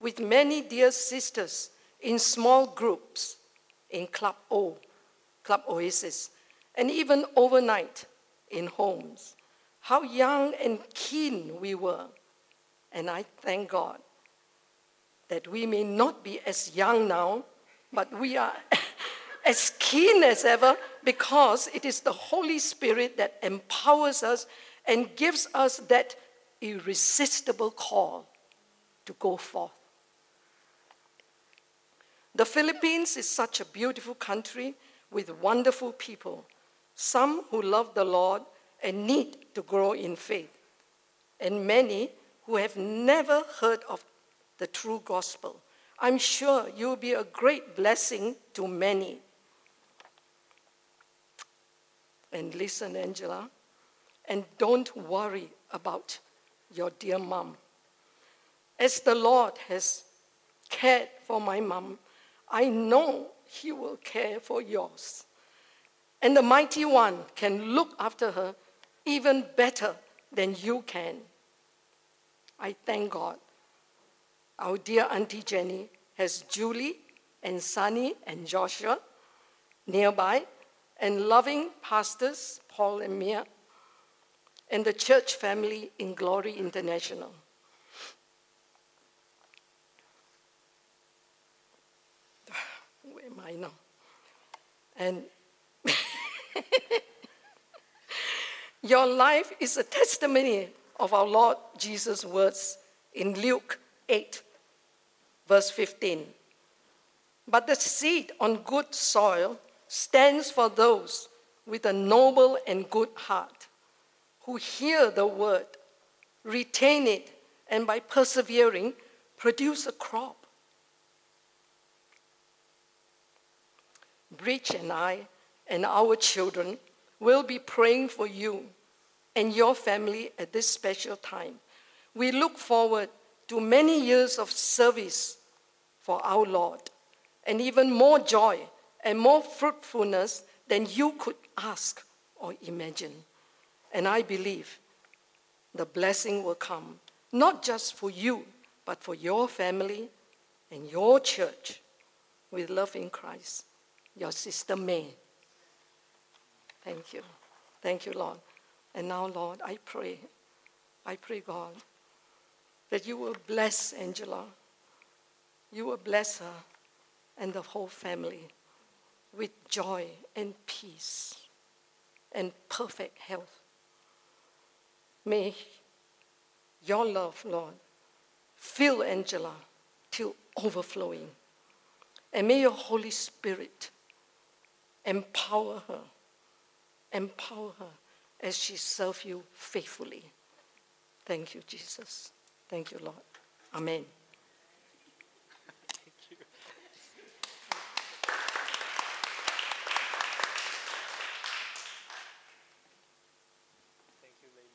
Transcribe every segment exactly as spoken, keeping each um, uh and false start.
with many dear sisters in small groups in Club O, Club Oasis, and even overnight in homes. How young and keen we were. And I thank God that we may not be as young now, but we are as keen as ever, because it is the Holy Spirit that empowers us and gives us that irresistible call to go forth. The Philippines is such a beautiful country with wonderful people, some who love the Lord and need to grow in faith, and many who have never heard of the true gospel. I'm sure you'll be a great blessing to many. And listen, Angela, and don't worry about your dear mom. As the Lord has cared for my mom, I know He will care for yours. And the Mighty One can look after her even better than you can. I thank God. Our dear Auntie Jenny has Julie and Sunny and Joshua nearby, and loving pastors, Paul and Mia, and the church family in Glory International. Where am I now? And your life is a testimony of our Lord Jesus' words in Luke eight, verse fifteen. But the seed on good soil stands for those with a noble and good heart, who hear the word, retain it, and by persevering, produce a crop. Bridge and I and our children will be praying for you and your family at this special time. We look forward to many years of service for our Lord, and even more joy and more fruitfulness than you could ask or imagine. And I believe the blessing will come, not just for you, but for your family and your church. With love in Christ, your sister May. Thank you. Thank you, Lord. And now, Lord, I pray, I pray, God, that you will bless Angela. You will bless her and the whole family with joy and peace and perfect health. May your love, Lord, fill Angela till overflowing. And may your Holy Spirit empower her, empower her as she serves you faithfully. Thank you, Jesus. Thank you, Lord. Amen. Thank you. Thank you, lady.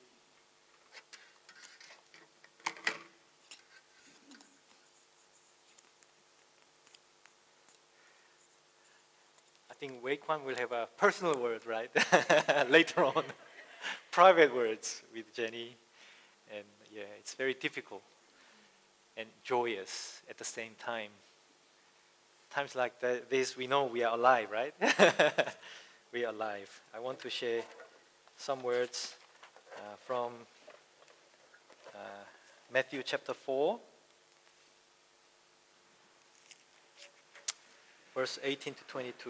I think Wei Kwan will have a personal word, right? Later on. Private words with Jenny. And yeah, it's very difficult and joyous at the same time. Times like that, this, we know we are alive, right? We are alive. I want to share some words uh, from uh, Matthew chapter four, verse eighteen to twenty-two.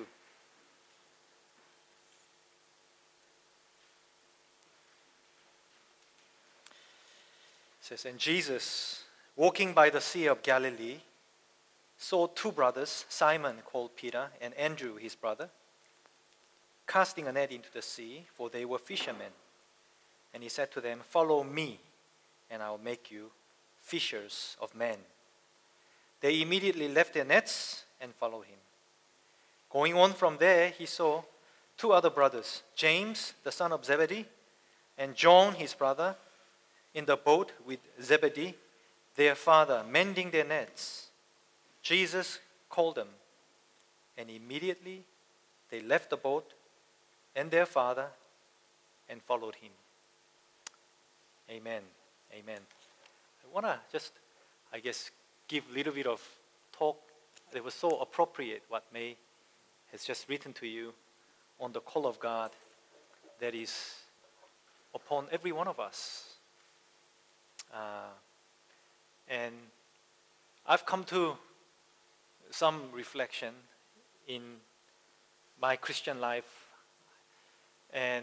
It says, and Jesus, walking by the Sea of Galilee, saw two brothers, Simon called Peter and Andrew his brother, casting a net into the sea, for they were fishermen. And he said to them, follow me, and I will make you fishers of men. They immediately left their nets and followed him. Going on from there, he saw two other brothers, James, the son of Zebedee, and John his brother, in the boat with Zebedee, their father, mending their nets. Jesus called them, and immediately they left the boat and their father and followed him. Amen. Amen. I want to just, I guess, give a little bit of talk that was so appropriate, what May has just written to you on the call of God that is upon every one of us. Uh, and I've come to some reflection in my Christian life, and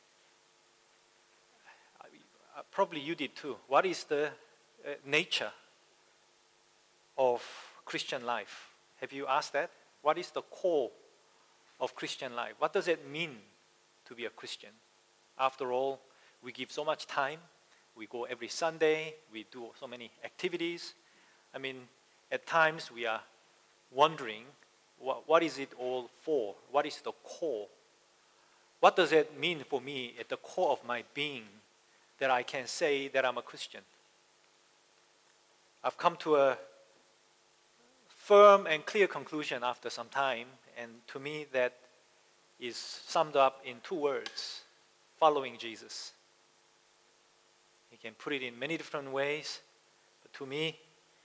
probably you did too. What is the uh, nature of Christian life? Have you asked that? What is the core of Christian life? What does it mean to be a Christian? After all, we give so much time. We go every Sunday. We do so many activities. I mean, at times we are wondering, what, what is it all for? What is the core? What does it mean for me at the core of my being that I can say that I'm a Christian? I've come to a firm and clear conclusion after some time, and to me that is summed up in two words: following Jesus. You can put it in many different ways, but to me,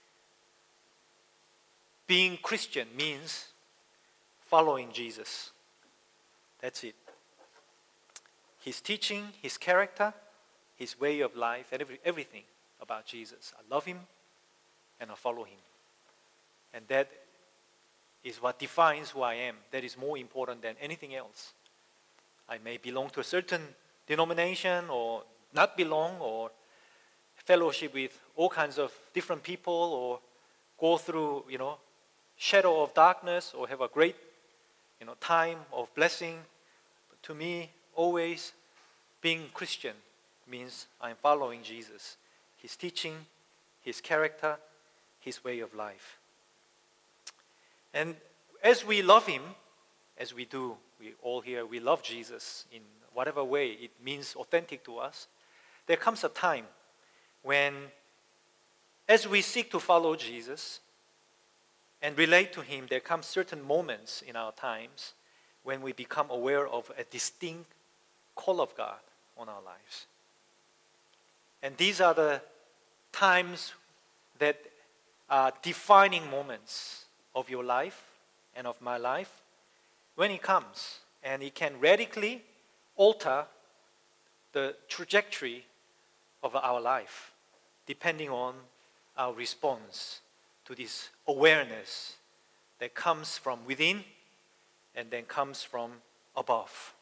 being Christian means following Jesus. That's it. His teaching, his character, his way of life, and every, everything about Jesus. I love him and I follow him. And that is what defines who I am. That is more important than anything else. I may belong to a certain denomination or not belong, or fellowship with all kinds of different people, or go through, you know, shadow of darkness, or have a great, you know, time of blessing. But to me, always being Christian means I'm following Jesus, his teaching, his character, his way of life. And as we love him, as we do, we all here, we love Jesus in whatever way it means authentic to us, there comes a time when, as we seek to follow Jesus and relate to him, there come certain moments in our times when we become aware of a distinct call of God on our lives. And these are the times that are defining moments of your life and of my life when it comes, and it can radically alter the trajectory of our life depending on our response to this awareness that comes from within and then comes from above.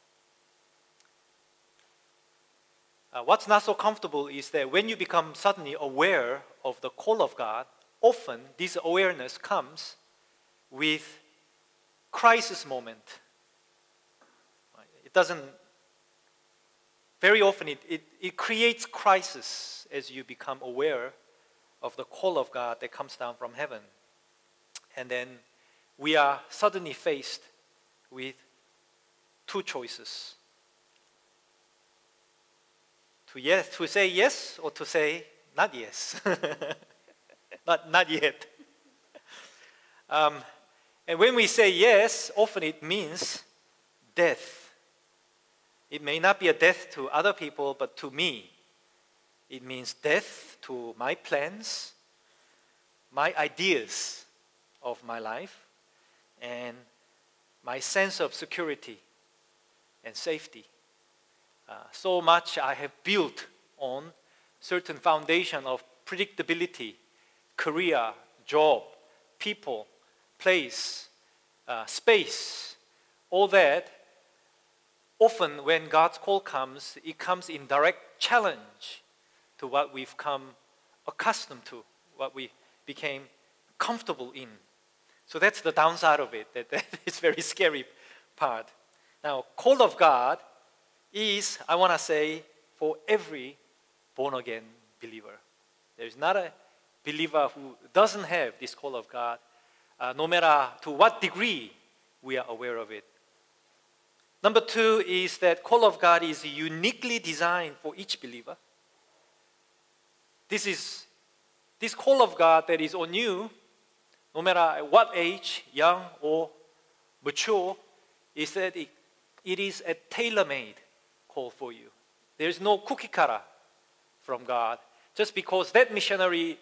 Uh, what's not so comfortable is that when you become suddenly aware of the call of God, often this awareness comes with crisis moment. It doesn't, very often it, it, it creates crisis as you become aware of the call of God that comes down from heaven. And then we are suddenly faced with two choices. To, yes, to say yes or to say not yes. not, not yet. Um, and when we say yes, often it means death. It may not be a death to other people, but to me, it means death to my plans, my ideas of my life, and my sense of security and safety. Uh, so much I have built on certain foundation of predictability, career, job, people, place, uh, space, all that. Often when God's call comes, it comes in direct challenge to what we've come accustomed to, what we became comfortable in. So that's the downside of it, that, that is very scary part. Now, call of God is, I want to say, for every born-again believer. There is not a believer who doesn't have this call of God, uh, no matter to what degree we are aware of it. Number two is that call of God is uniquely designed for each believer. This is this call of God that is on you, no matter at what age, young or mature, is that it, it is a tailor-made call for you. There is no cookie cutter from God. Just because that missionary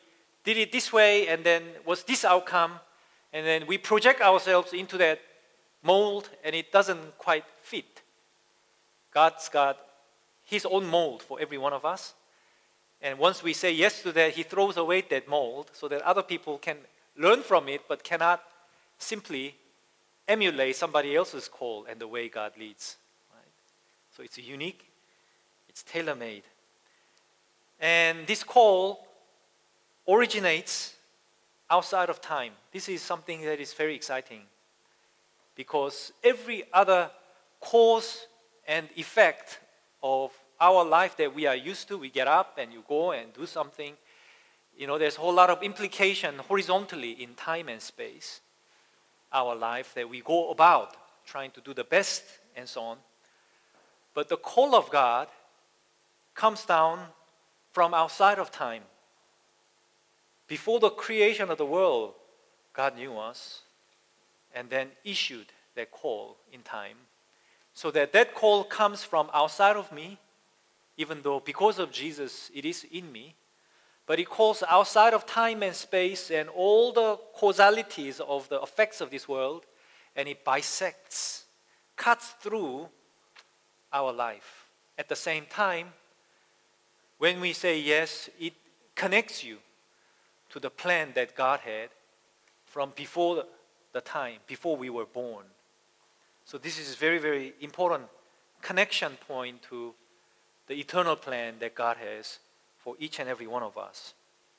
did it this way, and then was this outcome, and then we project ourselves into that mold, and it doesn't quite fit. God's got His own mold for every one of us. And once we say yes to that, He throws away that mold so that other people can learn from it, but cannot simply emulate somebody else's call and the way God leads. Right? So it's unique, it's tailor-made. And this call originates outside of time. This is something that is very exciting, because every other cause and effect of our life that we are used to, we get up and you go and do something, you know, there's a whole lot of implication horizontally in time and space, our life, that we go about trying to do the best and so on. But the call of God comes down from outside of time. Before the creation of the world, God knew us and then issued that call in time, so that that call comes from outside of me, even though because of Jesus it is in me, but it calls outside of time and space and all the causalities of the effects of this world, and it bisects, cuts through our life. At the same time, when we say yes, it connects you to the plan that God had from before the time, before we were born. So this is a very, very important connection point to the eternal plan that God has for each and every one of us.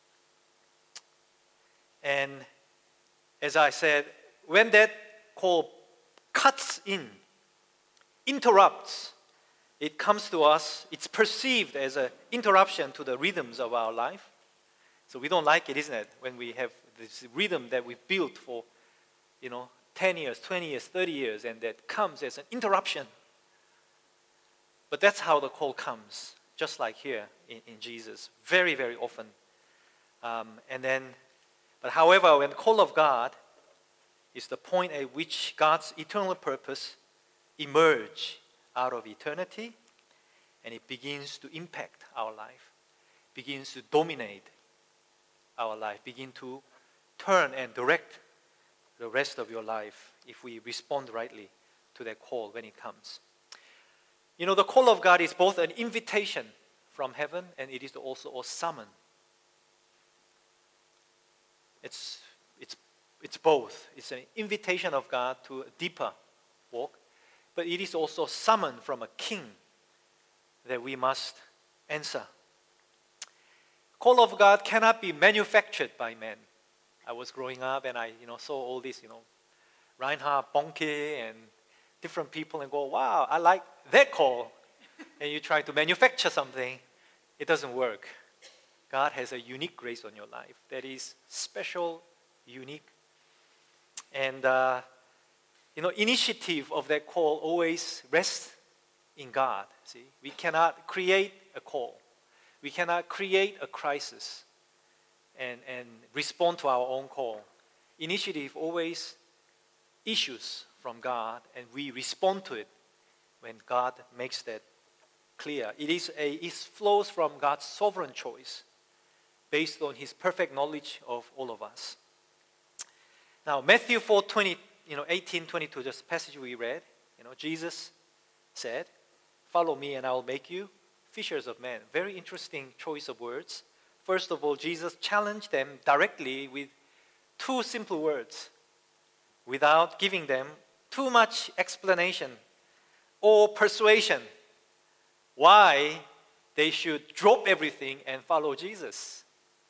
And as I said, when that call cuts in, interrupts, it comes to us, it's perceived as an interruption to the rhythms of our life. So we don't like it, isn't it? When we have this rhythm that we've built for, you know, ten years, twenty years, thirty years, and that comes as an interruption. But that's how the call comes, just like here in, in Jesus, very, very often. Um, and then, but however, when the call of God is the point at which God's eternal purpose emerge out of eternity, and it begins to impact our life, begins to dominate our life, begin to turn and direct the rest of your life if we respond rightly to that call when it comes. You know, the call of God is both an invitation from heaven and it is also a summon. It's, it's, it's both. It's an invitation of God to a deeper walk, but it is also a summon from a king that we must answer. Call of God cannot be manufactured by man. I was growing up and I, you know, saw all this, you know, Reinhard Bonnke and different people and go, wow, I like that call. And you try to manufacture something, it doesn't work. God has a unique grace on your life that is special, unique. And, uh, you know, initiative of that call always rests in God. See, we cannot create a call. We cannot create a crisis and, and respond to our own call. Initiative always issues from God, and we respond to it when God makes that clear. It is a it flows from God's sovereign choice based on His perfect knowledge of all of us. Now, Matthew four twenty, you know, eighteen twenty-two, just the passage we read, you know, Jesus said, "Follow me, and I will make you fishers of men." Very interesting choice of words. First of all, Jesus challenged them directly with two simple words, without giving them too much explanation or persuasion why they should drop everything and follow Jesus.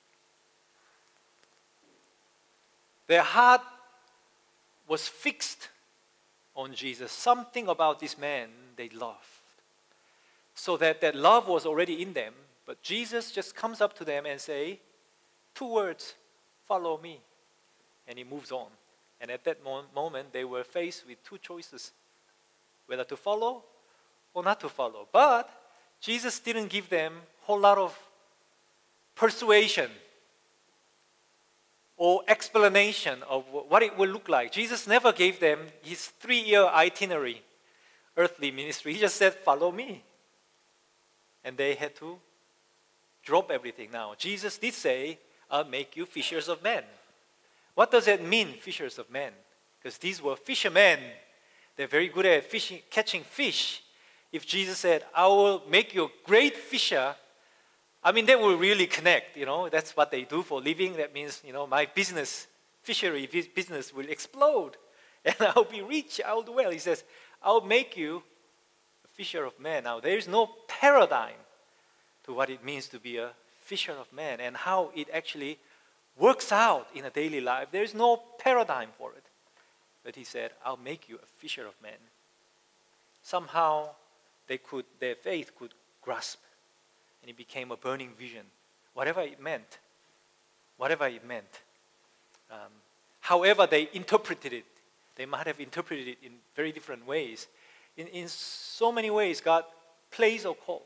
Their heart was fixed on Jesus. Something about this man they loved. So that that love was already in them, but Jesus just comes up to them and say, two words, "Follow me." And He moves on. And at that mo- moment, they were faced with two choices, whether to follow or not to follow. But Jesus didn't give them a whole lot of persuasion or explanation of what it will look like. Jesus never gave them His three-year itinerary, earthly ministry. He just said, "Follow me." And they had to drop everything now. Jesus did say, I'll make you fishers of men. What does it mean, fishers of men? Because these were fishermen. They're very good at fishing, catching fish. If Jesus said, I will make you a great fisher, I mean, they will really connect, you know. That's what they do for a living. That means, you know, my business, fishery business will explode. And I'll be rich, I'll do well. He says, I'll make you a fisher of men. Now, there is no paradigm to what it means to be a fisher of men and how it actually works out in a daily life. There is no paradigm for it. But he said, I'll make you a fisher of men. Somehow, they could, their faith could grasp. And it became a burning vision. Whatever it meant. Whatever it meant. Um, however they interpreted it. They might have interpreted it in very different ways. In, in so many ways, God plays a call.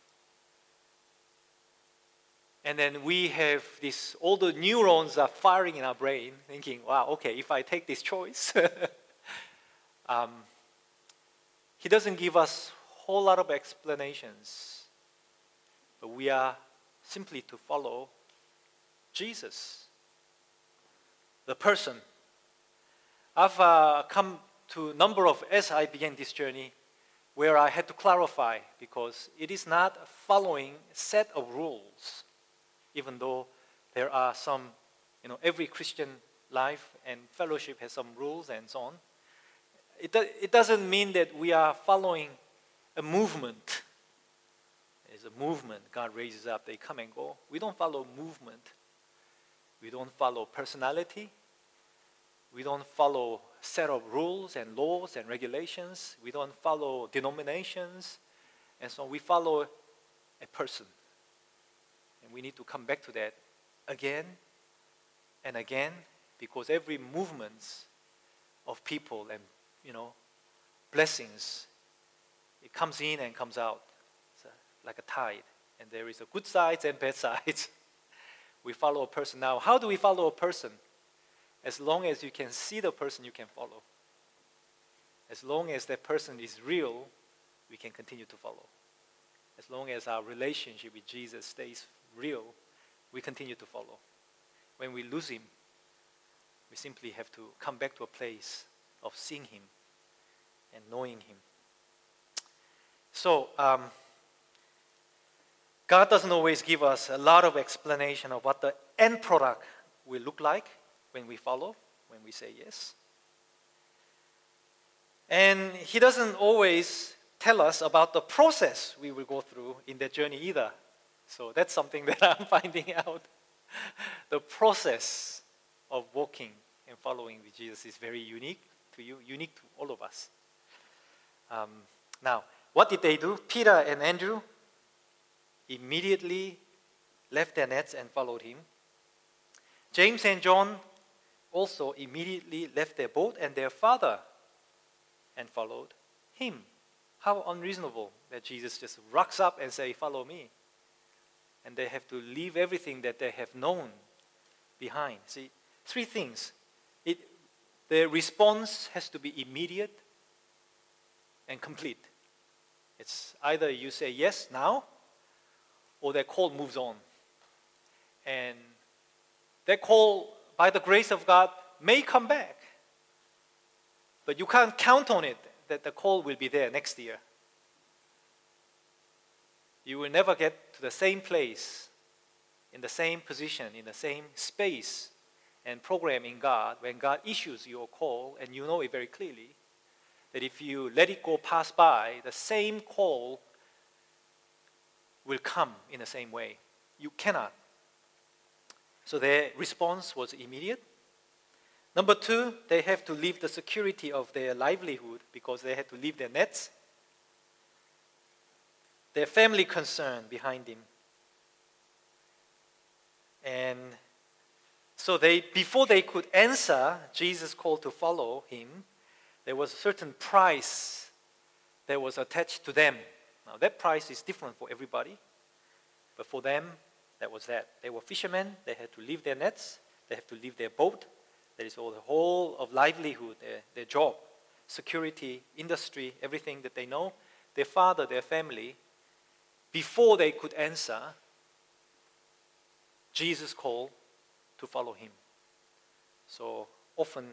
And then we have this, all the neurons are firing in our brain, thinking, wow, okay, if I take this choice. um, he doesn't give us a whole lot of explanations. But we are simply to follow Jesus, the person. I've uh, come to a number of, as I began this journey, where I had to clarify, because it is not following a set of rules, even though there are some, you know, every Christian life and fellowship has some rules and so on. It, do, it doesn't mean that we are following a movement. There's a movement God raises up, they come and go. We don't follow movement. We don't follow personality. We don't follow a set of rules and laws and regulations. We don't follow denominations. And so we follow a person. And we need to come back to that again and again, because every movement of people and, you know, blessings, it comes in and comes out. It's a, like a tide. And there is a good sides and bad sides. We follow a person. Now, how do we follow a person? As long as you can see the person, you can follow. As long as that person is real, we can continue to follow. As long as our relationship with Jesus stays real, we continue to follow. When we lose him, we simply have to come back to a place of seeing him and knowing him. So, um, God doesn't always give us a lot of explanation of what the end product will look like when we follow, when we say yes. And he doesn't always tell us about the process we will go through in that journey either. So that's something that I'm finding out. The process of walking and following with Jesus is very unique to you, unique to all of us. Um, now, what did they do? Peter and Andrew immediately left their nets and followed him. James and John also immediately left their boat and their father and followed him. How unreasonable that Jesus just rocks up and says, follow me. And they have to leave everything that they have known behind. See, three things. It, the response has to be immediate and complete. It's either you say yes now, or that call moves on. And that call, by the grace of God, may come back. But you can't count on it that the call will be there next year. You will never get to the same place, in the same position, in the same space and program in God when God issues your call, and you know it very clearly, that if you let it go pass by, the same call will come in the same way. You cannot. So their response was immediate. Number two, they have to leave the security of their livelihood because they had to leave their nets. Their family concern behind him. And so they, before they could answer Jesus' call to follow him, there was a certain price that was attached to them. Now that price is different for everybody, but for them, that was that. They were fishermen, they had to leave their nets, they had to leave their boat. That is all the whole of livelihood, their, their job, security, industry, everything that they know. Their father, their family, before they could answer Jesus' call to follow him. So often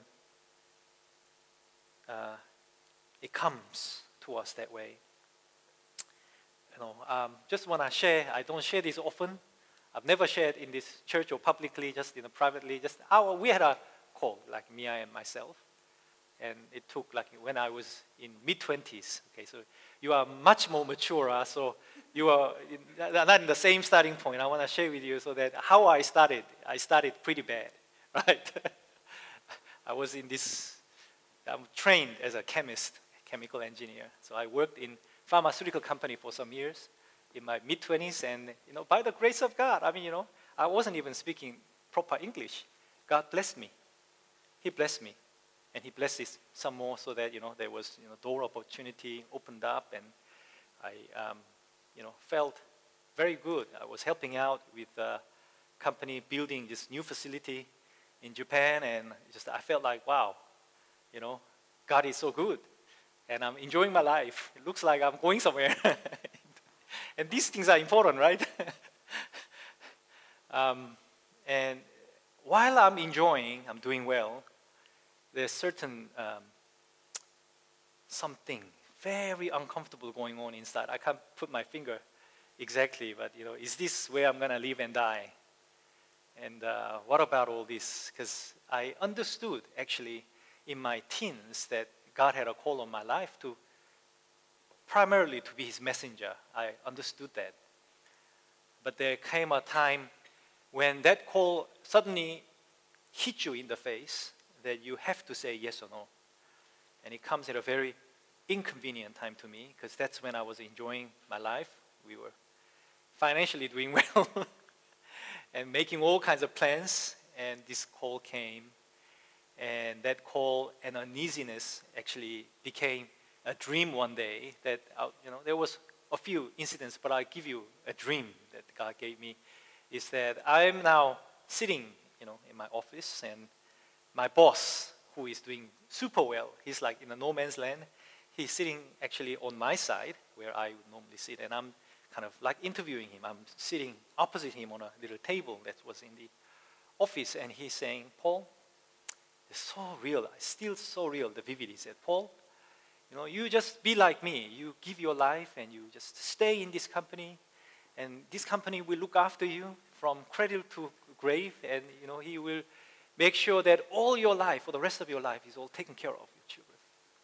uh, it comes to us that way. You know, um, just want to share. I don't share this often. I've never shared in this church or publicly, just you know, privately. Just our, we had a call, like Mia and myself, and it took like when I was in mid twenties. Okay, so you are much more mature, uh, so you are in, not in the same starting point. I want to share with you so that how I started. I started pretty bad, right? I was in this. I'm trained as a chemist, chemical engineer. So I worked in pharmaceutical company for some years in my mid twenties, and you know, by the grace of God, I mean, you know, I wasn't even speaking proper English. God blessed me. He blessed me, and He blessed it some more, so that you know there was you know door opportunity opened up, and I um, you know felt very good. I was helping out with a company building this new facility in Japan, and just I felt like wow, you know, God is so good. And I'm enjoying my life. It looks like I'm going somewhere. And these things are important, right? um, and while I'm enjoying, I'm doing well, there's certain um, something very uncomfortable going on inside. I can't put my finger exactly, but you know, is this where I'm gonna live and die? And uh, what about all this? Because I understood actually in my teens that God had a call on my life to primarily to be His messenger. I understood that. But there came a time when that call suddenly hit you in the face that you have to say yes or no. And it comes at a very inconvenient time to me, because that's when I was enjoying my life. We were financially doing well and making all kinds of plans, and this call came. And that call and uneasiness actually became a dream one day that, uh, you know, there was a few incidents, but I'll give you a dream that God gave me, is that I'm now sitting, you know, in my office, and my boss, who is doing super well, he's like in a no man's land, he's sitting actually on my side, where I would normally sit, and I'm kind of like interviewing him. I'm sitting opposite him on a little table that was in the office, and he's saying, Paul, so real, still so real, the vivid. He said, Paul, you know, you just be like me. You give your life and you just stay in this company, and this company will look after you from cradle to grave, and you know, He will make sure that all your life, for the rest of your life, is all taken care of, your children.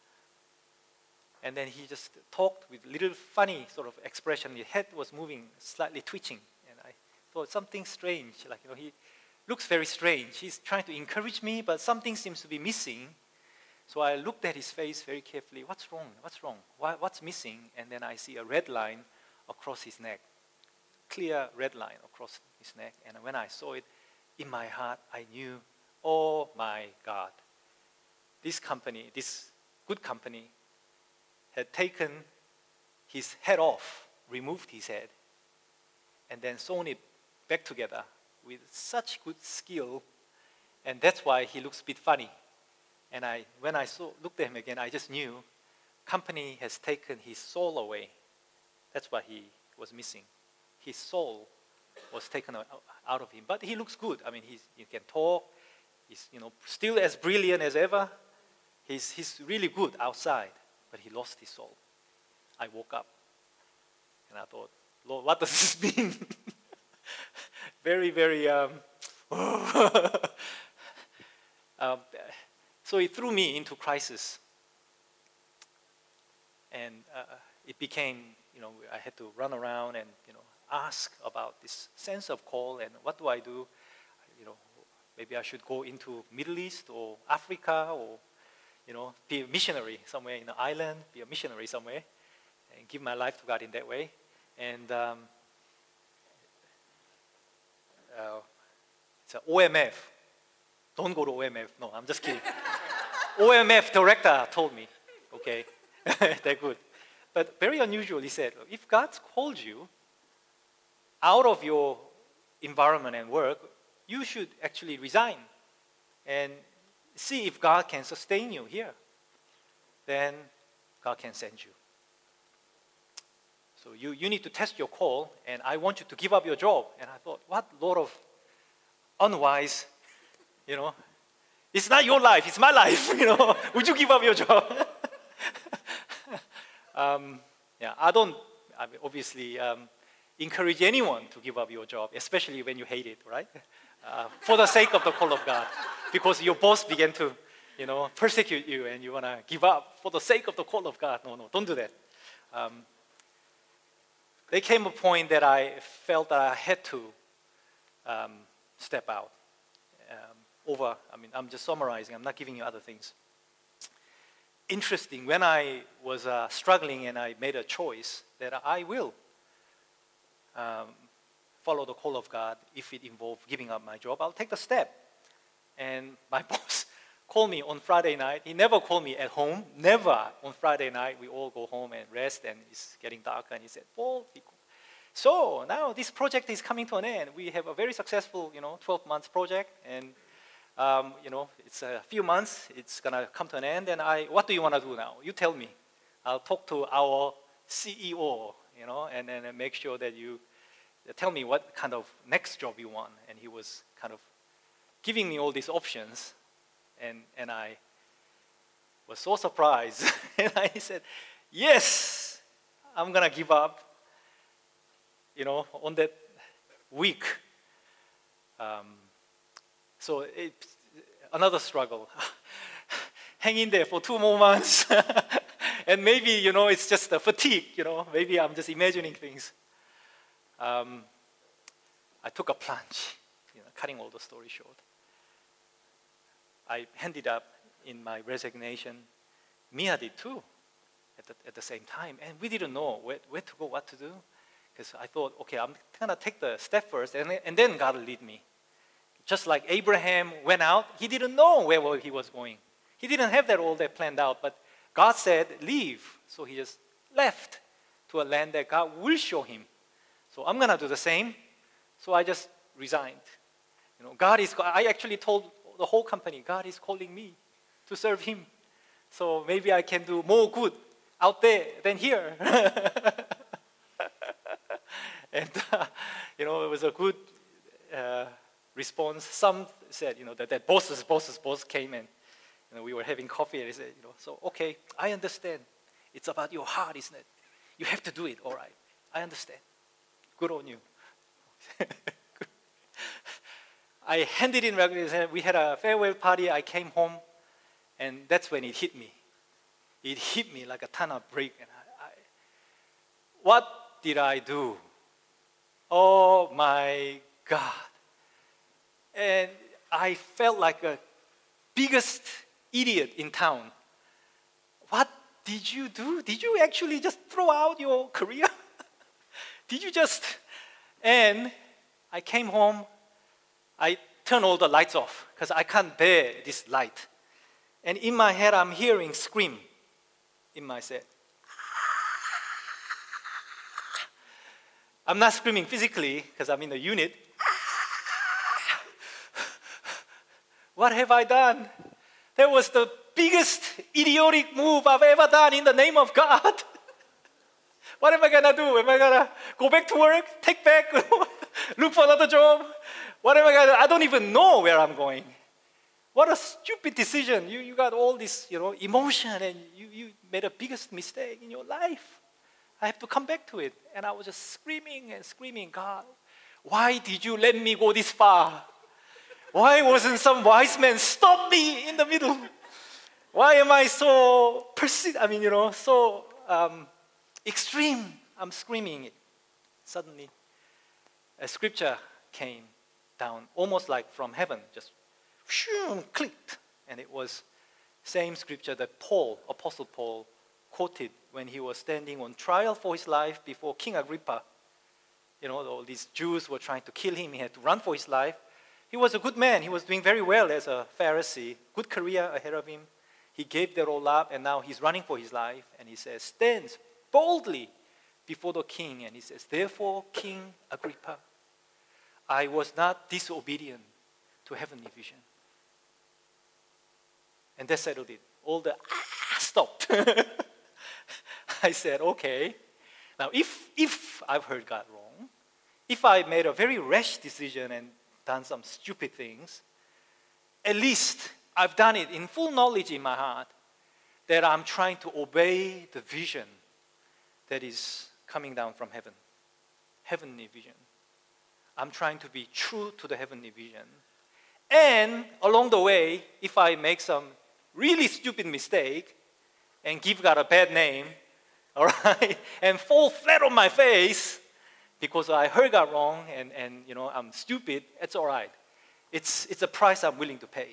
And then he just talked with little funny sort of expression. His head was moving, slightly twitching, and I thought something strange, like you know, he looks very strange. He's trying to encourage me, but something seems to be missing. So I looked at his face very carefully. What's wrong? What's wrong? What's missing? And then I see a red line across his neck, clear red line across his neck. And when I saw it, in my heart, I knew, oh my God, this company, this good company, had taken his head off, removed his head, and then sewn it back together with such good skill, and that's why he looks a bit funny. And I, when I saw, looked at him again, I just knew company has taken his soul away. That's what he was missing. His soul was taken out of him. But he looks good. I mean, he's, he can talk. He's, you know, still as brilliant as ever. He's, he's really good outside, but he lost his soul. I woke up, and I thought, Lord, what does this mean? very, very, um, um, so it threw me into crisis. And uh, it became, you know, I had to run around and, you know, ask about this sense of call and what do I do? You know, maybe I should go into Middle East or Africa or, you know, be a missionary somewhere in an island, be a missionary somewhere, and give my life to God in that way. And um, uh, it's an O M F. Don't go to O M F. No, I'm just kidding. O M F director told me, okay, they're good. But very unusual, he said, if God's called you out of your environment and work, you should actually resign and see if God can sustain you here. Then God can send you. So you, you need to test your call, and I want you to give up your job. And I thought, what lot of unwise, you know. It's not your life, it's my life, you know. Would you give up your job? um, yeah, I don't, I mean, obviously, um, encourage anyone to give up your job, especially when you hate it, right? Uh, for the sake of the call of God. Because your boss began to, you know, persecute you and you want to give up for the sake of the call of God. No, no, don't do that. Um, there came a point that I felt that I had to um, step out. Um, over, I mean, I'm just summarizing. I'm not giving you other things. Interesting, when I was uh, struggling and I made a choice that I will um, follow the call of God if it involved giving up my job, I'll take the step. And my boss called me on Friday night. He never called me at home. Never. On Friday night, we all go home and rest, and it's getting dark. And he said, Paul, so now this project is coming to an end. We have a very successful, you know, twelve months project, and um, you know, it's a few months. It's gonna come to an end. And I, what do you want to do now? You tell me. I'll talk to our C E O, you know, and then make sure that you tell me what kind of next job you want. And he was kind of giving me all these options, and and I was so surprised. And I said, yes, I'm gonna give up. You know, on that week. Um, so it's another struggle. Hang in there for two more months. And maybe, you know, it's just a fatigue, you know. Maybe I'm just imagining things. Um, I took a plunge, you know, cutting all the story short. I handed up in my resignation. Mia did too, at the, at the same time. And we didn't know where, where to go, what to do. Because I thought, okay, I'm going to take the step first, and, and then God will lead me. Just like Abraham went out, he didn't know where he was going. He didn't have that all that planned out, but God said, leave. So he just left to a land that God will show him. So I'm going to do the same. So I just resigned. You know, God is, I actually told the whole company, God is calling me to serve him. So maybe I can do more good out there than here. And, uh, you know, it was a good uh, response. Some said, you know, that, that boss's boss's boss came and, you know, we were having coffee and he said, you know, so, okay, I understand. It's about your heart, isn't it? You have to do it, all right. I understand. Good on you. I handed in resignation. We had a farewell party. I came home, and that's when it hit me. It hit me like a ton of brick. And I, I, what did I do? Oh my God. And I felt like a biggest idiot in town. What did you do? Did you actually just throw out your career? Did you just? And I came home. I turned all the lights off because I can't bear this light. And in my head, I'm hearing scream in my set. I'm not screaming physically because I'm in the unit. What have I done? That was the biggest idiotic move I've ever done in the name of God. What am I going to do? Am I going to go back to work, take back, look for another job? What am I going to do? I don't even know where I'm going. What a stupid decision. You, you got all this, you know, emotion, and you, you made the biggest mistake in your life. I have to come back to it. And I was just screaming and screaming, God, why did you let me go this far? Why wasn't some wise man stop me in the middle? Why am I so persi- I mean, you know, so um, extreme? I'm screaming it. Suddenly, a scripture came down, almost like from heaven, just shoo, clicked. And it was same scripture that Paul, Apostle Paul, quoted when he was standing on trial for his life before King Agrippa. You know, all these Jews were trying to kill him. He had to run for his life. He was a good man. He was doing very well as a Pharisee. Good career ahead of him. He gave that all up, and now he's running for his life. And he says, stands boldly before the king. And he says, therefore, King Agrippa, I was not disobedient to heavenly vision. And that settled it. All the ah stopped. I said, okay. Now, if if I've heard God wrong, if I made a very rash decision and done some stupid things, at least I've done it in full knowledge in my heart that I'm trying to obey the vision that is coming down from heaven. Heavenly vision. I'm trying to be true to the heavenly vision. And along the way, if I make some really stupid mistake and give God a bad name, all right, and fall flat on my face because I heard God wrong and, and you know, I'm stupid, it's all right. It's, it's a price I'm willing to pay.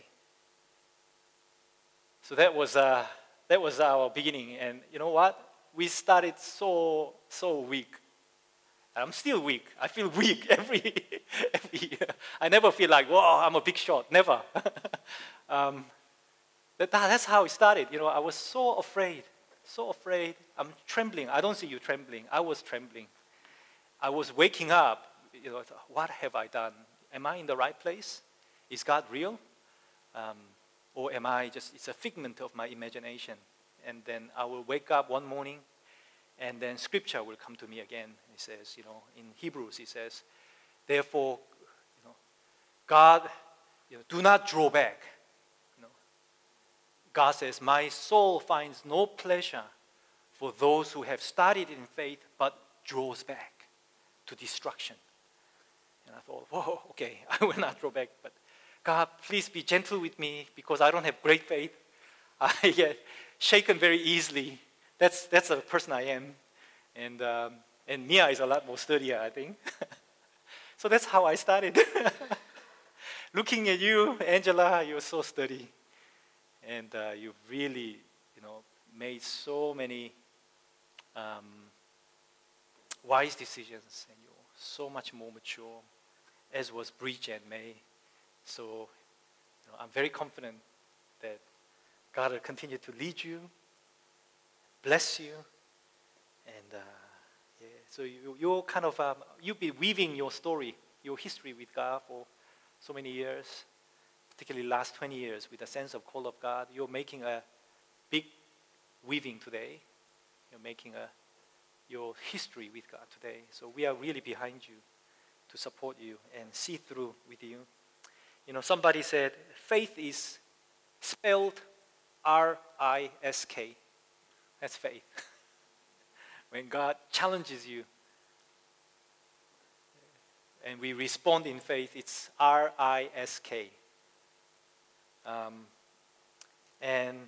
So that was, uh, that was our beginning. And you know what? We started so, so weak. I'm still weak. I feel weak every, every year. I never feel like, whoa, I'm a big shot. Never. um, that, that's how it started. You know, I was so afraid, so afraid. I'm trembling. I don't see you trembling. I was trembling. I was waking up. You know, what have I done? Am I in the right place? Is God real? Um, or am I just, it's a figment of my imagination? And then I will wake up one morning, and then scripture will come to me again. It says, you know, in Hebrews, it says, therefore, you know, God, you know, do not draw back. You know, God says, my soul finds no pleasure for those who have started in faith, but draws back to destruction. And I thought, whoa, okay, I will not draw back, but God, please be gentle with me because I don't have great faith. I get shaken very easily. That's that's the person I am. And um, and Mia is a lot more sturdier, I think. So that's how I started. Looking at you, Angela, you're so sturdy. And uh, you've really, you know, made so many um, wise decisions. And you're so much more mature, as was Bridge and May. So you know, I'm very confident that God will continue to lead you, bless you, and uh, yeah. So you, you're kind of um, you've been weaving your story, your history with God for so many years, particularly last twenty years, with a sense of call of God. You're making a big weaving today. You're making a your history with God today. So we are really behind you to support you and see through with you. You know, somebody said faith is spelled R I S K. That's faith. When God challenges you and we respond in faith, it's R I S K. Um, and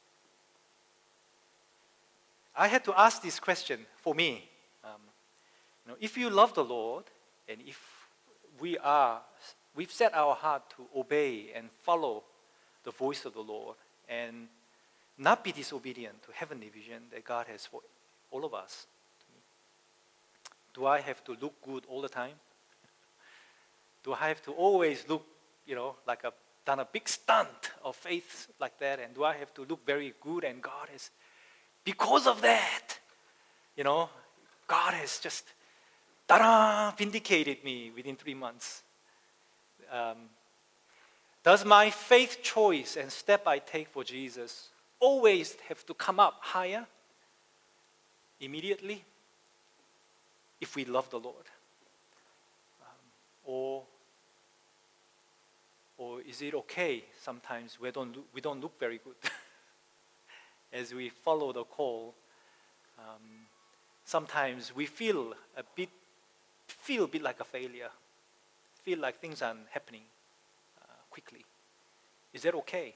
I had to ask this question for me. Um, you know, if you love the Lord, and if we are, we've set our heart to obey and follow the voice of the Lord, and not be disobedient to heavenly vision that God has for all of us. Do I have to look good all the time? Do I have to always look, you know, like I've done a big stunt of faith like that? And do I have to look very good? And God has, because of that, you know, God has just, ta-da, vindicated me within three months. Um, does my faith choice and step I take for Jesus always have to come up higher immediately if we love the Lord? Um, or, or is it okay sometimes we don't look, we don't look very good as we follow the call? Um, sometimes we feel a bit feel a bit like a failure, feel like things aren't happening uh, quickly. Is that okay?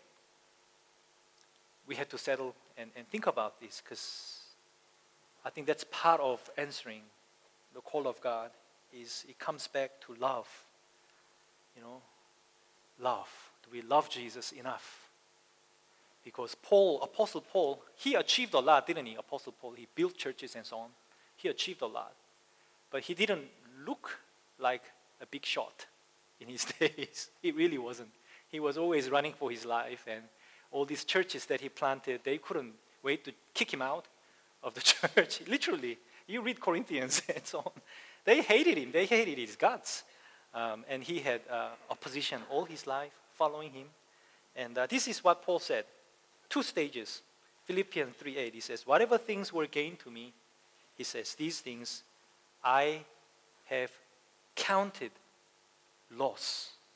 We had to settle and, and think about this, because I think that's part of answering the call of God. Is it comes back to love. You know, love. Do we love Jesus enough? Because Paul, Apostle Paul, he achieved a lot, didn't he? Apostle Paul, he built churches and so on. He achieved a lot. But he didn't look like a big shot in his days. He really wasn't. He was always running for his life, and all these churches that he planted, they couldn't wait to kick him out of the church. Literally, you read Corinthians and so on. They hated him. They hated his guts. Um, and he had uh, opposition all his life following him. And uh, this is what Paul said. Two stages. Philippians three eight, he says, whatever things were gained to me, he says, these things I have counted loss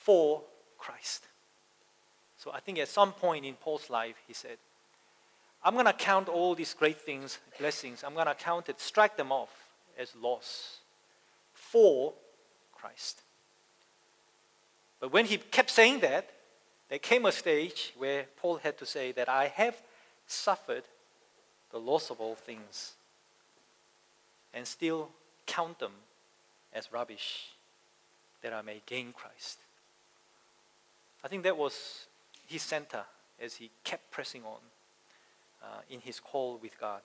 for Christ. So I think at some point in Paul's life, he said, I'm going to count all these great things, blessings, I'm going to count it, strike them off as loss for Christ. But when he kept saying that, there came a stage where Paul had to say that I have suffered the loss of all things and still count them as rubbish that I may gain Christ. I think that was his center as he kept pressing on uh, in his call with God.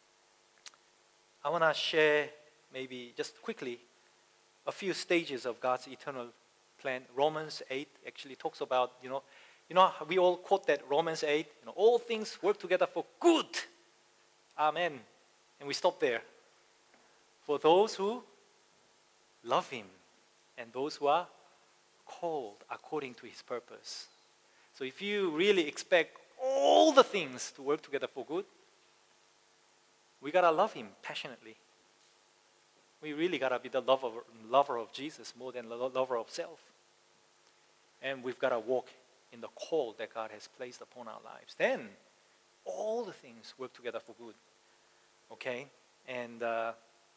I want to share maybe just quickly a few stages of God's eternal plan. Romans eight actually talks about, you know, you know, we all quote that Romans eight, you know, all things work together for good. Amen. And we stop there. For those who love him and those who are called according to his purpose. So if you really expect all the things to work together for good, we got to love him passionately. We really got to be the lover, lover of Jesus more than the lover of self. And we've got to walk in the call that God has placed upon our lives. Then all the things work together for good. Okay? And uh,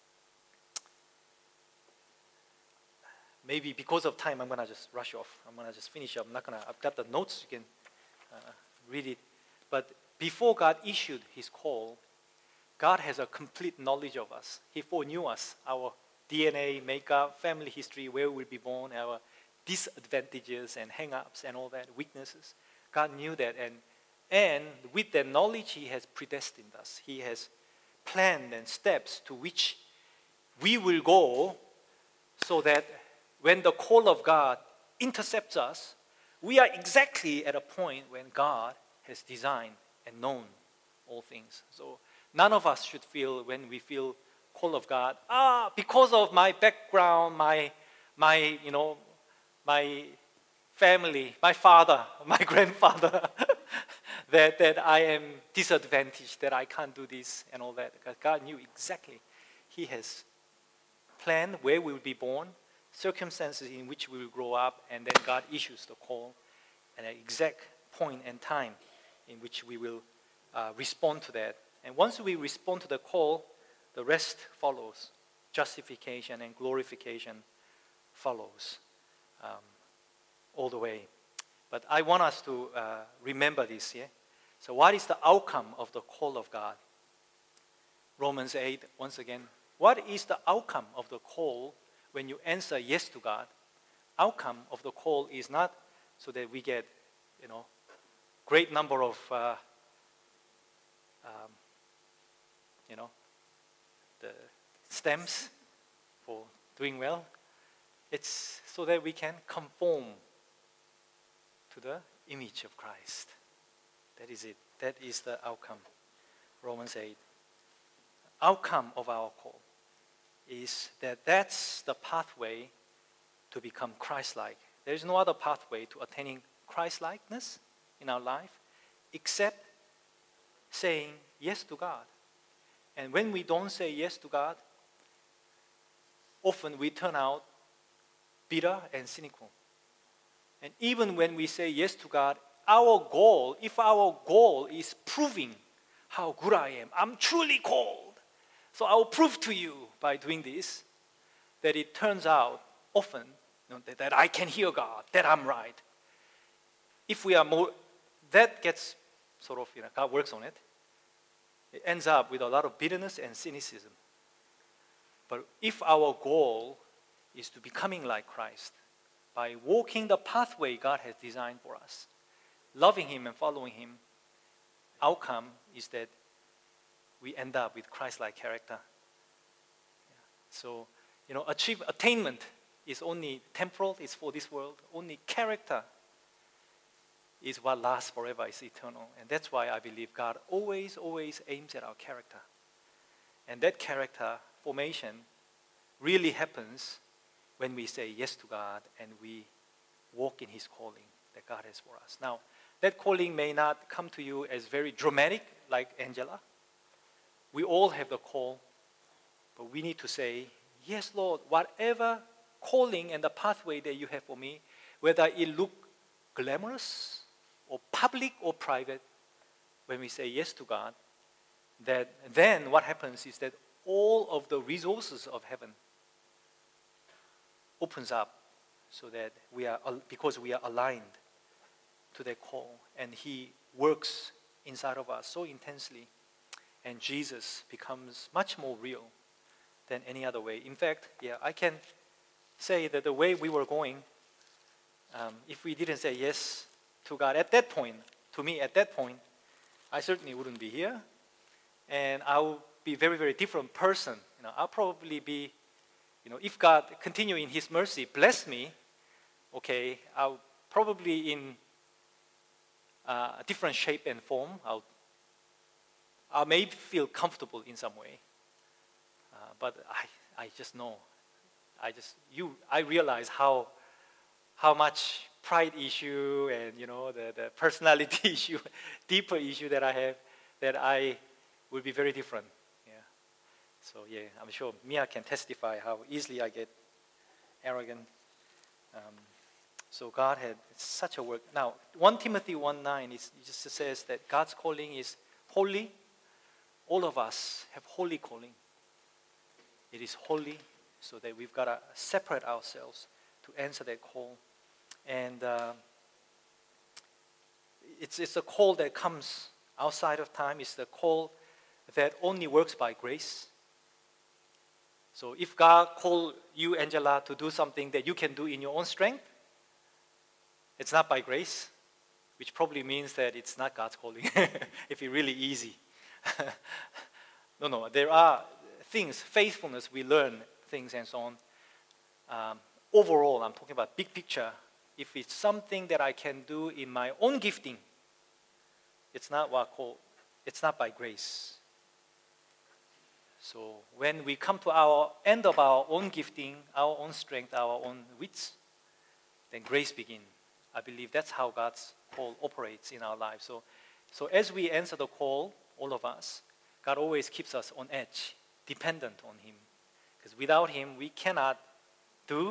maybe because of time, I'm going to just rush off. I'm going to just finish up. I'm not going to, I've got the notes. You can uh, read it. But before God issued his call, God has a complete knowledge of us. He foreknew us, our D N A, makeup, family history, where we'll be born, our disadvantages and hang-ups and all that, weaknesses. God knew that. And, and with that knowledge, he has predestined us. He has planned and steps to which we will go so that when the call of God intercepts us, we are exactly at a point when God has designed and known all things. So none of us should feel when we feel call of God, ah, because of my background, my, my, you know, my family, my father, my grandfather, that, that I am disadvantaged, that I can't do this and all that. Because God knew exactly. He has planned where we will be born, circumstances in which we will grow up, and then God issues the call at an exact point and time in which we will uh, respond to that. And once we respond to the call, the rest follows. Justification and glorification follows um, all the way. But I want us to uh, remember this, yeah? So what is the outcome of the call of God? Romans eight, once again. What is the outcome of the call when you answer yes to God? Outcome of the call is not so that we get, you know, great number of, uh, um, you know, the stamps for doing well. It's so that we can conform to the image of Christ. That is it. That is the outcome. Romans eight. Outcome of our call is that that's the pathway to become Christ-like. There is no other pathway to attaining Christ-likeness in our life except saying yes to God. And when we don't say yes to God, often we turn out bitter and cynical. And even when we say yes to God, our goal, if our goal is proving how good I am, I'm truly called, so I will prove to you by doing this, that it turns out often you know, that, that I can hear God, that I'm right. If we are more, that gets sort of, you know, God works on it. It ends up with a lot of bitterness and cynicism. But if our goal is to becoming like Christ, by walking the pathway God has designed for us, loving him and following him, outcome is that we end up with Christ-like character. Yeah. So, you know, achieve attainment is only temporal, it's for this world. Only character is what lasts forever, is eternal. And that's why I believe God always, always aims at our character. And that character formation really happens when we say yes to God and we walk in his calling that God has for us. Now, that calling may not come to you as very dramatic like Angela. We all have the call, but we need to say, yes, Lord, whatever calling and the pathway that you have for me, whether it look glamorous or public or private, when we say yes to God, that then what happens is that all of the resources of heaven opens up so that we are, because we are aligned to that call, and He works inside of us so intensely, and Jesus becomes much more real than any other way. In fact, yeah, I can say that the way we were going, um, if we didn't say yes to God at that point, to me at that point, I certainly wouldn't be here, and I would be a very, very different person. You know, I'll probably be, you know, if God continue in His mercy, bless me, okay, I'll probably in uh, a different shape and form. I'll, I may feel comfortable in some way, uh, but I, I just know, I just you, I realize how, how much pride issue and you know the, the personality issue, deeper issue that I have, that I will be very different. Yeah. So yeah, I'm sure Mia can testify how easily I get arrogant. Um, so God had such a work. Now, First Timothy one nine is, it just says that God's calling is holy. All of us have holy calling. It is holy, so that we've got to separate ourselves to answer that call. And uh, it's, it's a call that comes outside of time. It's the call that only works by grace. So if God called you, Angela, to do something that you can do in your own strength, it's not by grace, which probably means that it's not God's calling, if it's really easy. no, no, there are things, faithfulness, we learn things and so on. Um, overall, I'm talking about big picture. If it's something that I can do in my own gifting, it's not what called, it's not by grace. So when we come to our end of our own gifting, our own strength, our own wits, then grace begins. I believe that's how God's call operates in our lives. So, so as we answer the call, all of us, God always keeps us on edge, dependent on Him. Because without Him, we cannot do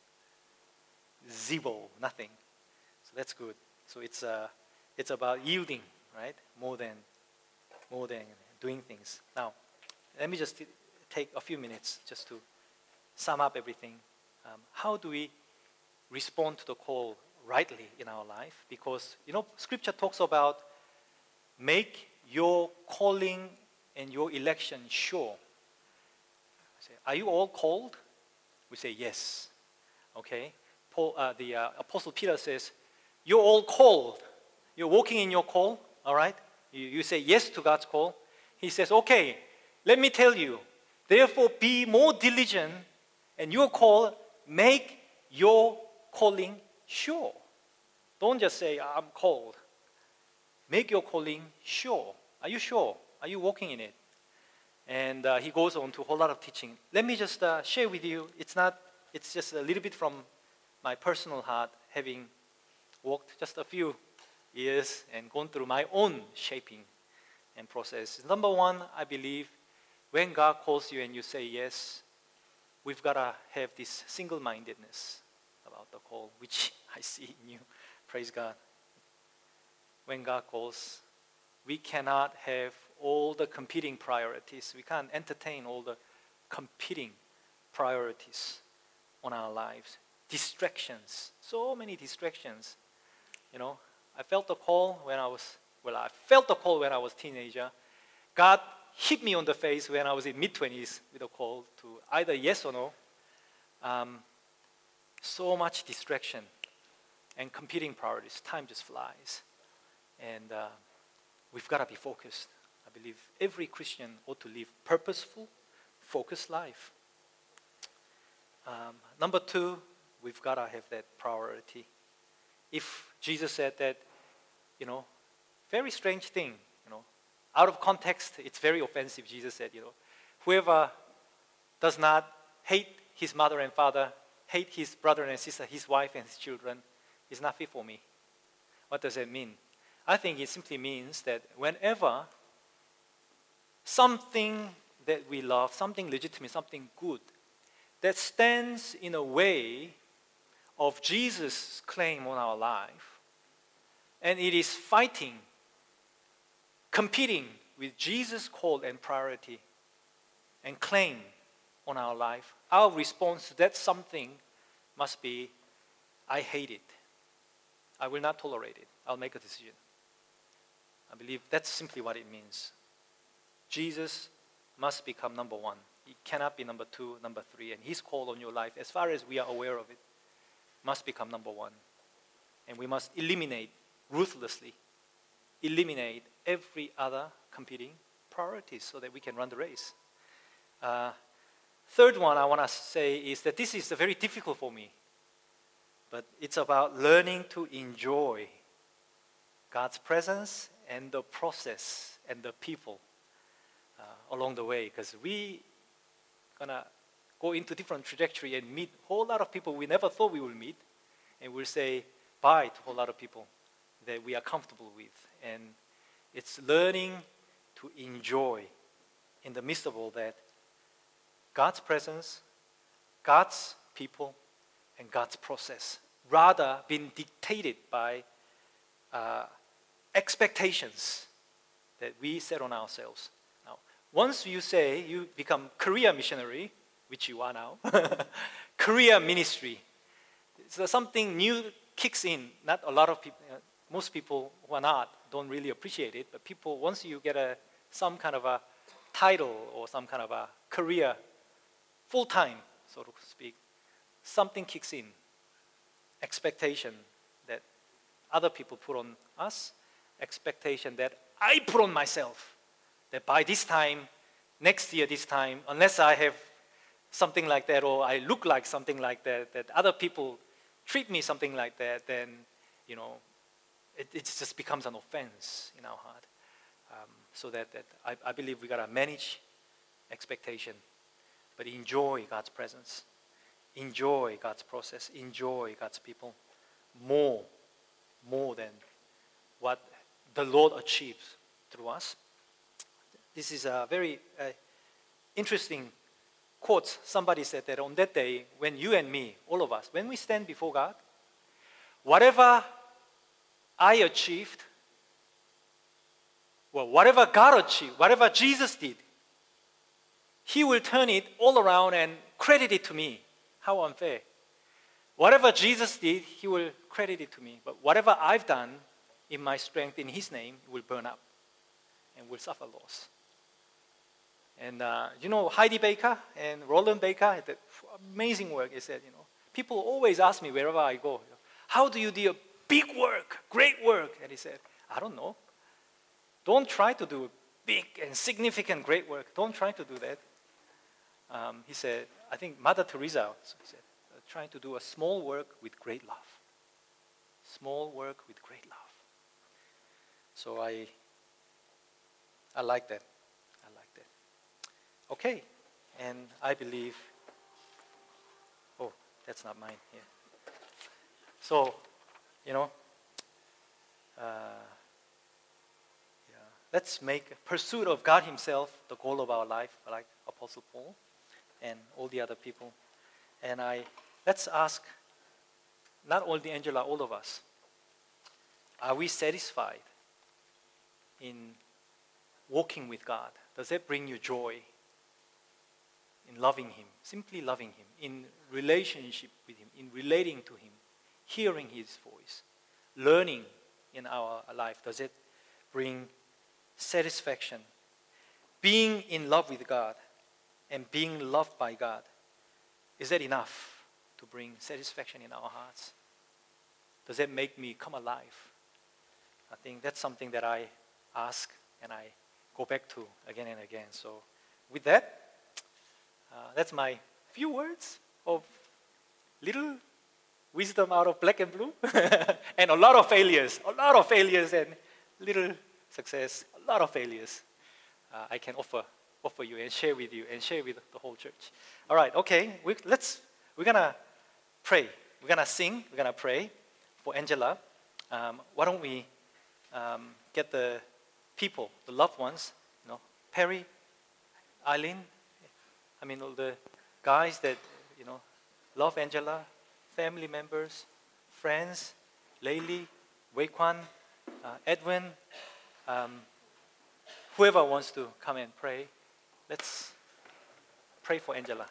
zero, nothing. So that's good. So it's uh, it's about yielding, right? More than more than doing things. Now, let me just t- take a few minutes just to sum up everything. Um, how do we respond to the call rightly in our life? Because you know, Scripture talks about make your calling and your election sure. Say, are you all called? We say yes. Okay. Paul, uh, the uh, Apostle Peter says, you're all called. You're walking in your call, all right? You, you say yes to God's call. He says, okay, let me tell you, therefore be more diligent, and your call, make your calling sure. Don't just say, I'm called. Make your calling sure. Are you sure? Are you walking in it? And uh, he goes on to a whole lot of teaching. Let me just uh, share with you, it's not, it's just a little bit from my personal heart, having walked just a few years and gone through my own shaping and process. Number one, I believe when God calls you and you say yes, we've got to have this single-mindedness about the call, which I see in you. Praise God. When God calls, we cannot have all the competing priorities. We can't entertain all the competing priorities on our lives. Distractions, so many distractions. You know, I felt the call when I was, well, I felt the call when I was a teenager. God hit me on the face when I was in mid-twenties with a call to either yes or no. Um, so much distraction and competing priorities. Time just flies. And uh, we've got to be focused. I believe every Christian ought to live purposeful, focused life. Um, number two, we've got to have that priority. If Jesus said that, you know, very strange thing, you know, out of context, it's very offensive. Jesus said, you know, whoever does not hate his mother and father, hate his brother and sister, his wife and his children, is not fit for me. What does that mean? I think it simply means that whenever something that we love, something legitimate, something good, that stands in a way of Jesus' claim on our life, and it is fighting, competing with Jesus' call and priority and claim on our life, our response to that something must be, I hate it. I will not tolerate it. I'll make a decision. I believe that's simply what it means. Jesus must become number one. He cannot be number two, number three. And his call on your life, as far as we are aware of it, must become number one. And we must eliminate, ruthlessly, eliminate every other competing priorities so that we can run the race. Uh, third one I want to say is that this is very difficult for me. But it's about learning to enjoy God's presence and the process and the people uh, along the way. Because we gonna go into different trajectory and meet a whole lot of people we never thought we would meet. And we'll say bye to a whole lot of people that we are comfortable with. And it's learning to enjoy in the midst of all that God's presence, God's people, and God's process, rather being dictated by uh, expectations that we set on ourselves. Now, once you say you become career missionary, which you are now, career ministry, so something new kicks in. Not a lot of people, uh, most people who are not don't really appreciate it, but people, once you get a some kind of a title or some kind of a career, full-time, so to speak, something kicks in. Expectation that other people put on us, expectation that I put on myself, that by this time, next year this time, unless I have something like that or I look like something like that, that other people treat me something like that, then, you know, it, it just becomes an offense in our heart. Um, so that, that I, I believe we got to manage expectation, but enjoy God's presence. Enjoy God's process, enjoy God's people more, more than what the Lord achieves through us. This is a very uh, interesting quote. Somebody said that on that day, when you and me, all of us, when we stand before God, whatever I achieved, well, whatever God achieved, whatever Jesus did, He will turn it all around and credit it to me. How unfair. Whatever Jesus did, He will credit it to me. But whatever I've done in my strength, in His name, will burn up and will suffer loss. And uh, you know, Heidi Baker and Roland Baker had that amazing work. He said, you know, people always ask me wherever I go, how do you do a big work, great work? And he said, I don't know. Don't try to do big and significant great work. Don't try to do that. Um, he said, I think Mother Teresa also said, uh, trying to do a small work with great love. Small work with great love. So I, I like that. I like that. Okay, and I believe, oh, that's not mine here. So, you know, uh, yeah, let's make pursuit of God Himself the goal of our life, like Apostle Paul and all the other people. And I let's ask, not only Angela, all of us, are we satisfied in walking with God? Does that bring you joy in loving Him, simply loving Him, in relationship with Him, in relating to Him, hearing His voice, learning in our life? Does it bring satisfaction? Being in love with God and being loved by God, is that enough to bring satisfaction in our hearts? Does that make me come alive? I think that's something that I ask and I go back to again and again. So with that, uh, that's my few words of little wisdom out of black and blue and a lot of failures, a lot of failures and little success, a lot of failures uh, I can offer offer you and share with you and share with the whole church. All right, okay, we, let's, we're going to pray. We're going to sing, we're going to pray for Angela. Um, why don't we um, get the people, the loved ones, you know, Perry, Eileen, I mean all the guys that, you know, love Angela, family members, friends, Layli, Wei Kwan, uh, Edwin, um, whoever wants to come and pray. Let's pray for Angela.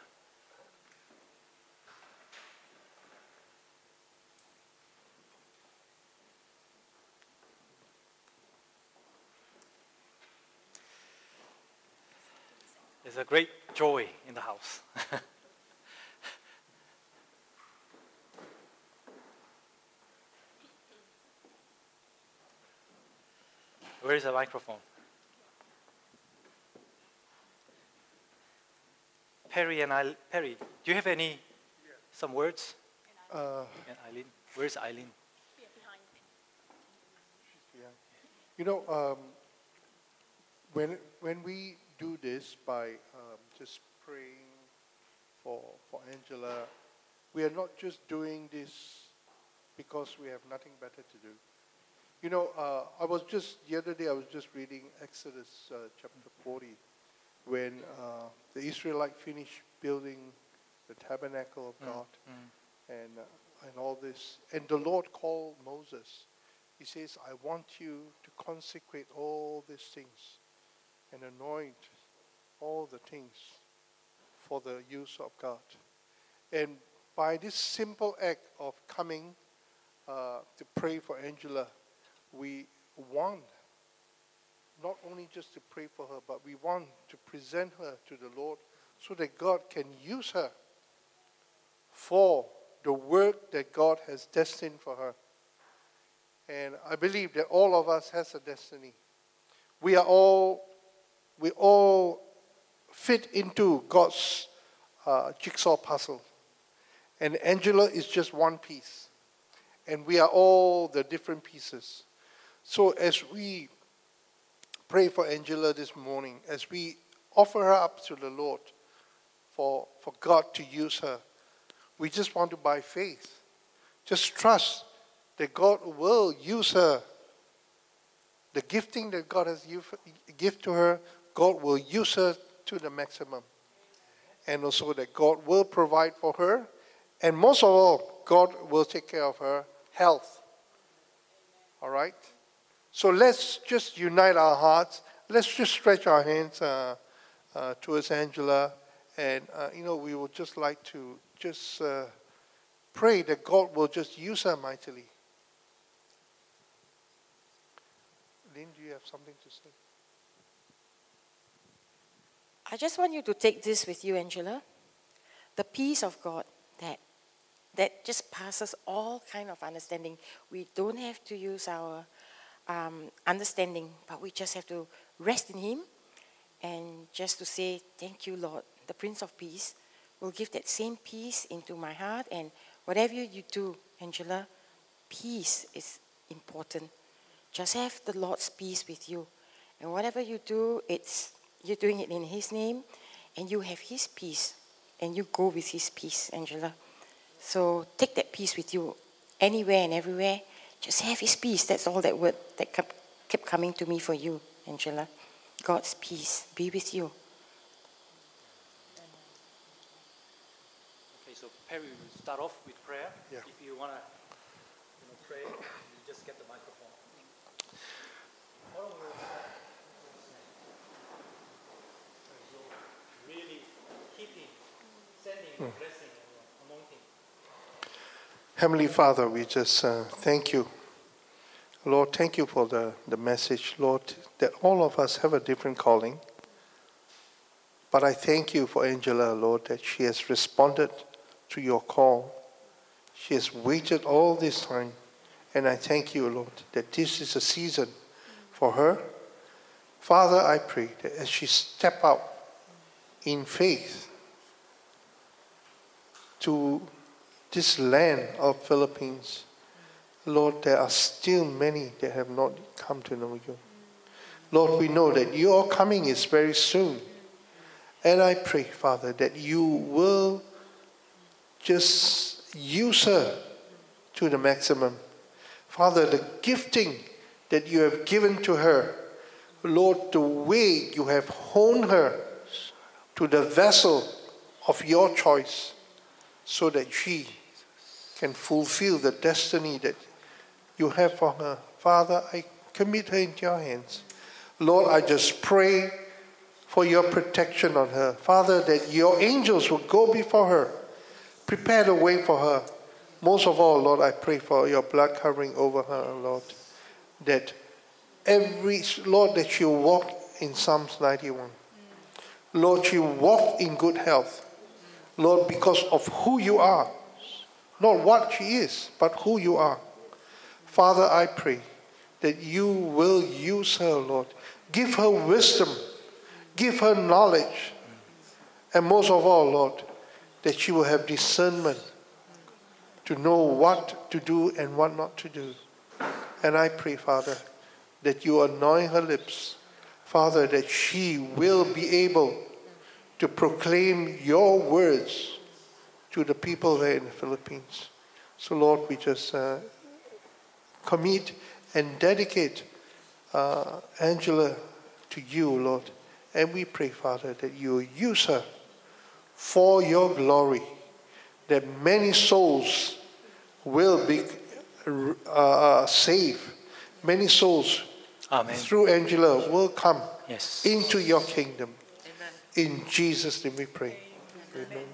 There's a great joy in the house. Where is the microphone? Perry and I, Perry, do you have any, some words? Uh, And Eileen, where's Eileen? yeah. You know, um, when when we do this by um, just praying for for Angela, we are not just doing this because we have nothing better to do. You know, uh, I was just the other day I was just reading Exodus uh, chapter forty, when uh, the Israelites finished building the tabernacle of God. Mm. and uh, and all this. And the Lord called Moses. He says, I want you to consecrate all these things and anoint all the things for the use of God. And by this simple act of coming uh, to pray for Angela, we want not only just to pray for her, but we want to present her to the Lord so that God can use her for the work that God has destined for her. And I believe that all of us has a destiny. We are all, we all fit into God's uh, jigsaw puzzle. And Angela is just one piece. And we are all the different pieces. So as we pray for Angela this morning, as we offer her up to the Lord for, for God to use her, we just want to, by faith, just trust that God will use her. The gifting that God has given to her, God will use her to the maximum. And also that God will provide for her. And most of all, God will take care of her health. All right? So let's just unite our hearts. Let's just stretch our hands uh, uh, towards Angela. And, uh, you know, we would just like to just uh, pray that God will just use her mightily. Lynn, do you have something to say? I just want you to take this with you, Angela. The peace of God that that just passes all kind of understanding. We don't have to use our um, understanding, but we just have to rest in Him and just to say, thank you, Lord. The Prince of Peace will give that same peace into my heart. And whatever you do, Angela, peace is important. Just have the Lord's peace with you. And whatever you do, it's you're doing it in His name, and you have His peace, and you go with His peace, Angela. So take that peace with you anywhere and everywhere. Just have His peace. That's all that word that kept, kept coming to me for you, Angela. God's peace be with you. Okay, so Perry will start off with prayer. Yeah. If you want to you know, pray, you just get the microphone. Really keeping, sending your blessing and your anointing. Heavenly Father, we just uh, thank you. Lord, thank you for the, the message, Lord, that all of us have a different calling. But I thank you for Angela, Lord, that she has responded to your call. She has waited all this time. And I thank you, Lord, that this is a season for her. Father, I pray that as she step out in faith to this land of Philippines, Lord, there are still many that have not come to know you. Lord, we know that your coming is very soon. And I pray, Father, that you will just use her to the maximum. Father, the gifting that you have given to her, Lord, the way you have honed her to the vessel of your choice so that she can fulfill the destiny that you have for her. Father, I commit her into your hands. Lord, I just pray for your protection on her. Father, that your angels will go before her, prepare the way for her. Most of all, Lord, I pray for your blood covering over her, Lord, that every, Lord, that she'll walk in Psalms ninety-one. Lord, she'll walk in good health. Lord, because of who you are. Not what she is, but who you are. Father, I pray that you will use her, Lord. Give her wisdom. Give her knowledge. And most of all, Lord, that she will have discernment to know what to do and what not to do. And I pray, Father, that you anoint her lips. Father, that she will be able to proclaim your words to the people there in the Philippines. So, Lord, we just uh, commit and dedicate uh, Angela to you, Lord. And we pray, Father, that you will use her for your glory, that many souls will be uh, saved. Many souls Amen. through Angela will come Yes. into your kingdom. Amen. In Jesus' name we pray. Amen. Amen.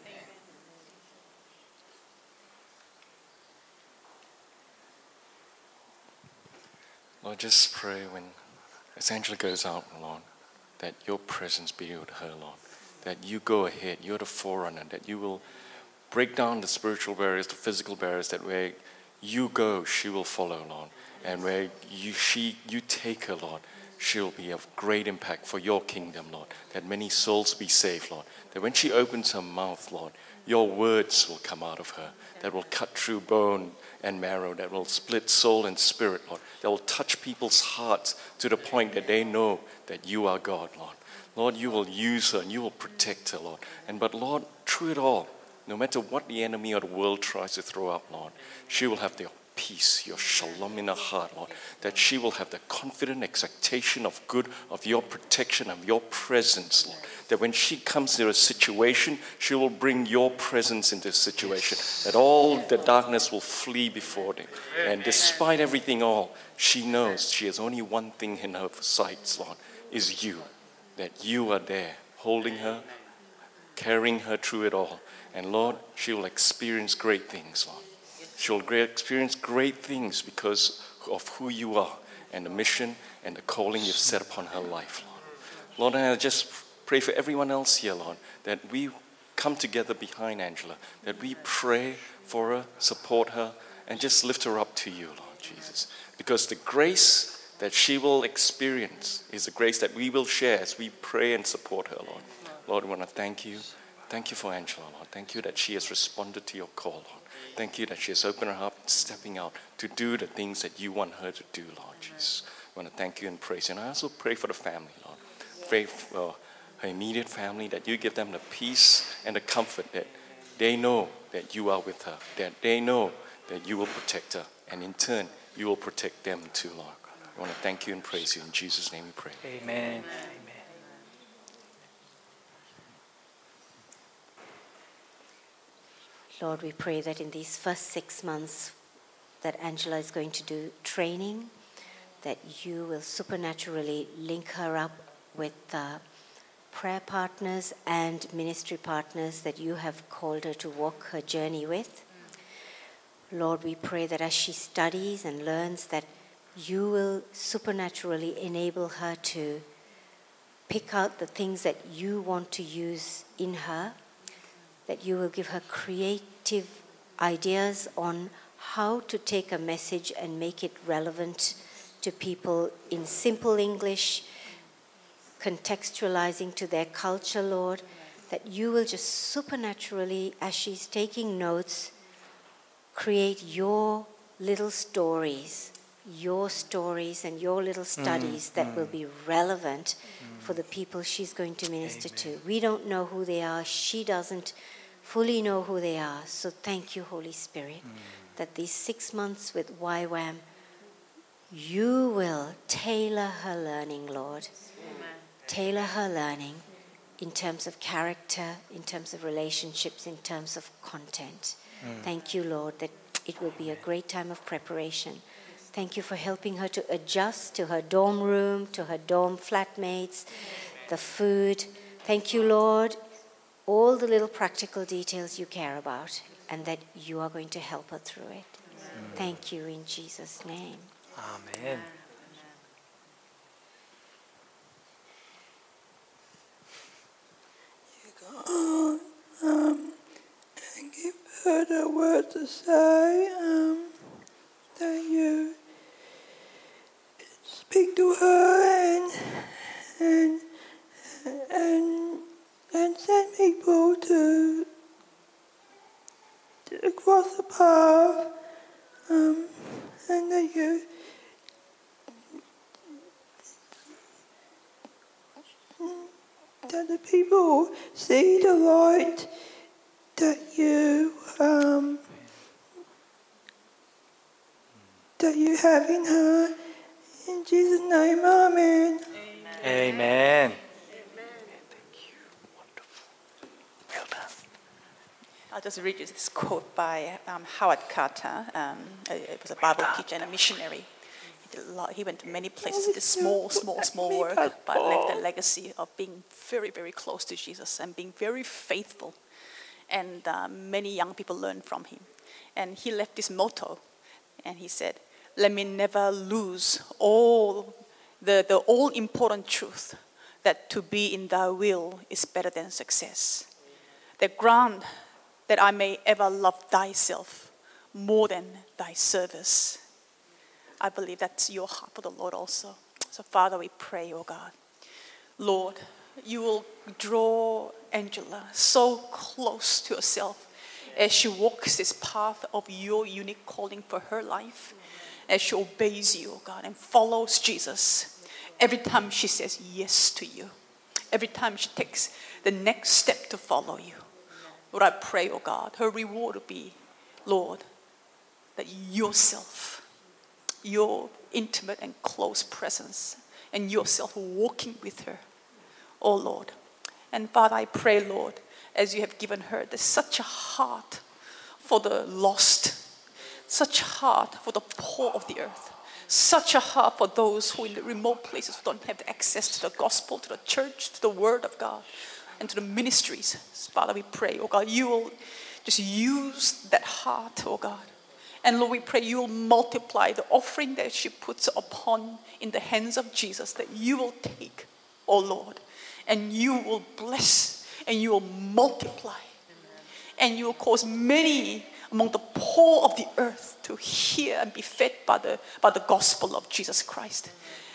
Lord, just pray when, as Angela goes out, Lord, that your presence be with her, Lord. That you go ahead, you're the forerunner, that you will break down the spiritual barriers, the physical barriers, that where you go, she will follow, Lord. And where you, she, you take her, Lord, she'll be of great impact for your kingdom, Lord. That many souls be saved, Lord. That when she opens her mouth, Lord, your words will come out of her. That will cut through bone and marrow. That will split soul and spirit, Lord. That will touch people's hearts to the point that they know that you are God, Lord. Lord, you will use her and you will protect her, Lord. And but Lord, through it all, no matter what the enemy or the world tries to throw up, Lord, she will have the peace, your shalom in her heart, Lord, that she will have the confident expectation of good, of your protection, of your presence, Lord. That when she comes to a situation, she will bring your presence into the situation. That all the darkness will flee before them. And despite everything all, she knows she has only one thing in her sights, Lord, is you. That you are there, holding her, carrying her through it all. And Lord, she will experience great things, Lord. She'll experience great things because of who you are and the mission and the calling you've set upon her life, Lord. Lord, and I just pray for everyone else here, Lord, that we come together behind Angela, that we pray for her, support her, and just lift her up to you, Lord Jesus. Because the grace that she will experience is the grace that we will share as we pray and support her, Lord. Lord, we want to thank you. Thank you for Angela, Lord. Thank you that she has responded to your call, Lord. Thank you that she has opened her heart and stepping out to do the things that you want her to do, Lord Jesus. I want to thank you and praise you. And I also pray for the family, Lord. Pray for her immediate family, that you give them the peace and the comfort that they know that you are with her, that they know that you will protect her, and in turn, you will protect them too, Lord. I want to thank you and praise you. In Jesus' name we pray. Amen. Lord, we pray that in these first six months that Angela is going to do training, that you will supernaturally link her up with uh, prayer partners and ministry partners that you have called her to walk her journey with. Lord, we pray that as she studies and learns, that you will supernaturally enable her to pick out the things that you want to use in her, that you will give her creative ideas on how to take a message and make it relevant to people in simple English, contextualizing to their culture, Lord, that you will just supernaturally, as she's taking notes, create your little stories, your stories and your little studies mm, that mm. will be relevant mm. for the people she's going to minister Amen. To. We don't know who they are. She doesn't fully know who they are. So thank you, Holy Spirit, mm. that these six months with Y WAM, you will tailor her learning, Lord. Amen. Tailor her learning in terms of character, in terms of relationships, in terms of content. Thank you, Lord, that it will be a great time of preparation. Thank you for helping her to adjust to her dorm room, to her dorm flatmates, the food. Thank you, Lord, all the little practical details you care about, and that you are going to help her through it. Thank you in Jesus' name. Amen. God, um, and give her the word to say, um, that you speak to her and and and and send people to, to cross the path, um, and that you that the people see the light that you um, that you have in her. In Jesus' name, amen. Amen. Thank you. Wonderful. Well done. I'll just read you this quote by um, Howard Carter. Um, it was a Bible teacher and a missionary. He, did a lot, he went to many places, did small, small, small work, but left a legacy of being very, very close to Jesus and being very faithful. And uh, many young people learned from him. And he left this motto, and he said, "Let me never lose all the, the all-important truth that to be in thy will is better than success. That grant that I may ever love thyself more than thy service." I believe that's your heart for the Lord also. So Father, we pray, oh God, Lord, you will draw Angela so close to yourself as she walks this path of your unique calling for her life, as she obeys you, oh God, and follows Jesus. Every time she says yes to you, every time she takes the next step to follow you, Lord, I pray, oh God, her reward will be, Lord, that yourself, your intimate and close presence, and yourself walking with her, oh Lord. And Father, I pray, Lord, as you have given her, there's such a heart for the lost, such a heart for the poor of the earth, such a heart for those who in the remote places who don't have the access to the gospel, to the church, to the word of God, and to the ministries. Father, we pray, oh God, you will just use that heart, oh God. And Lord, we pray you will multiply the offering that she puts upon in the hands of Jesus, that you will take, oh Lord, and you will bless and you will multiply. And you will cause many among the poor of the earth to hear and be fed by the, by the gospel of Jesus Christ.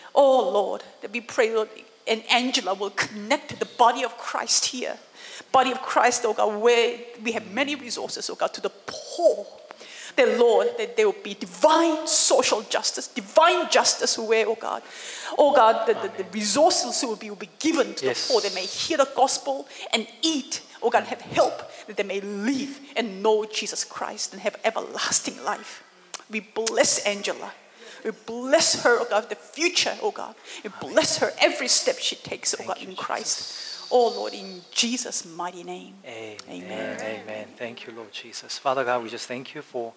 Oh Lord, that we pray, Lord, and Angela will connect to the body of Christ here. Body of Christ, oh God, where we have many resources, oh God, to the poor. That Lord, that there will be divine social justice, divine justice where, oh God, oh God, the, the, the resources will be, will be given to Yes. the poor. They may hear the gospel and eat, oh God, have help, that they may live and know Jesus Christ and have everlasting life. We bless Angela. We bless her, oh God, the future, oh God. We bless her every step she takes, oh God, in Christ. Oh Lord, in Jesus' mighty name. Amen. Amen. Amen. Thank you, Lord Jesus. Father God, we just thank you for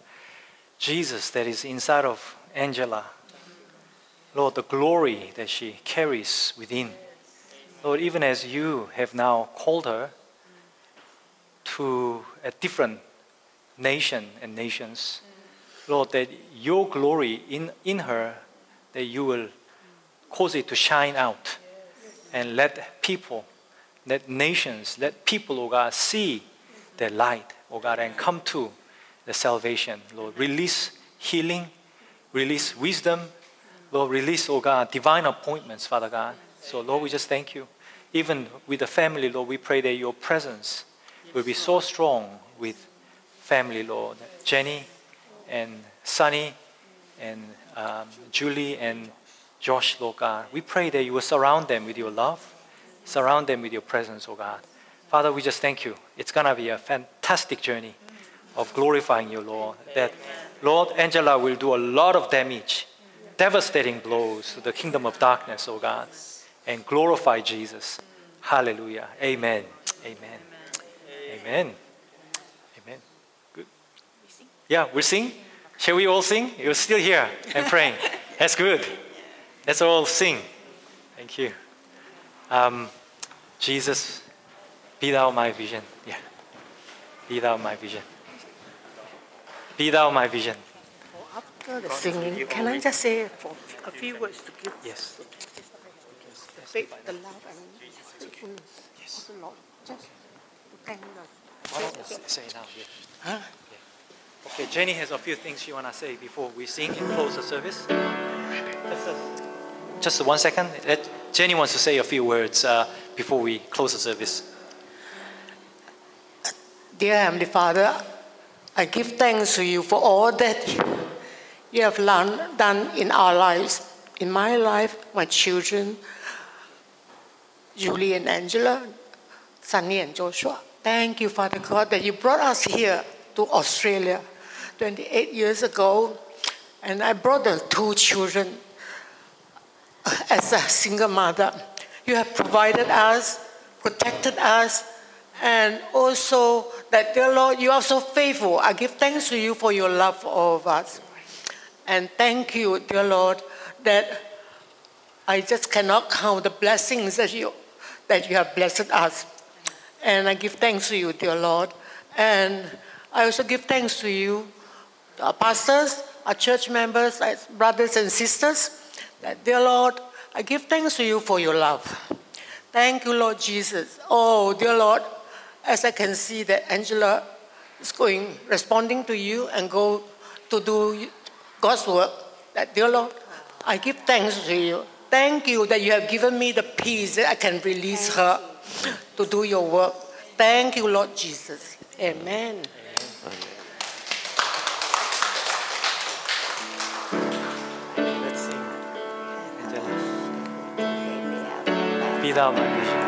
Jesus that is inside of Angela. Lord, the glory that she carries within. Lord, even as you have now called her to a different nation and nations, Lord, that your glory in, in her, that you will cause it to shine out and let people, let nations, let people, oh God, see the light, oh God, and come to the salvation. Lord, release healing, release wisdom, Lord, release, oh God, divine appointments, Father God. So, Lord, we just thank you. Even with the family, Lord, we pray that your presence will be so strong with family, Lord. Jenny and Sunny and um, Julie and Josh, Lord God. We pray that you will surround them with your love, surround them with your presence, oh God. Father, we just thank you. It's going to be a fantastic journey of glorifying you, Lord. That, Lord, Angela will do a lot of damage, devastating blows to the kingdom of darkness, oh God, and glorify Jesus. Hallelujah. Amen. Amen. Amen. Amen. Good. Yeah, we'll sing. Shall we all sing? You're still here and praying. That's good. Let's all sing. Thank you. Um, Jesus, be thou my vision. Yeah. Be thou my vision. Be thou my vision. After the singing, can I just say for a few words to give Yes. the faith, the love, and the faithfulness of the Lord? Just to thank God. Why don't you say now? Yeah. Huh? Okay, Jenny has a few things she want to say before we sing and close the service. Just, a, just one second. Let, Jenny wants to say a few words uh, before we close the service. Dear Heavenly Father, I give thanks to you for all that you have done, done in our lives. In my life, my children, Julie and Angela, Sunny and Joshua. Thank you, Father God, that you brought us here to Australia twenty-eight years ago. And I brought the two children as a single mother. You have provided us, protected us, and also that, dear Lord, you are so faithful. I give thanks to you for your love for all of us. And thank you, dear Lord, that I just cannot count the blessings that you, that you have blessed us. And I give thanks to you, dear Lord. And I also give thanks to you, our pastors, our church members, our brothers and sisters, that, dear Lord, I give thanks to you for your love. Thank you, Lord Jesus. Oh, dear Lord, as I can see that Angela is going, responding to you and go to do God's work, that, dear Lord, I give thanks to you. Thank you that you have given me the peace that I can release her to do your work. Thank you, Lord Jesus. Amen. Let's sing. Angela. Be thou my vision.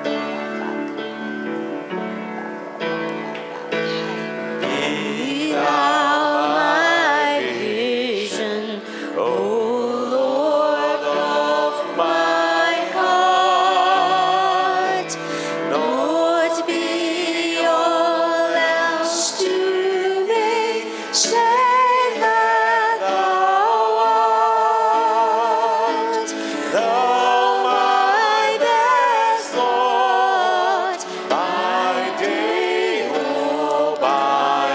Be thou my vision, O Lord of my heart. Lord, be all else to me, save that thou art. Thou my best Lord, by day or by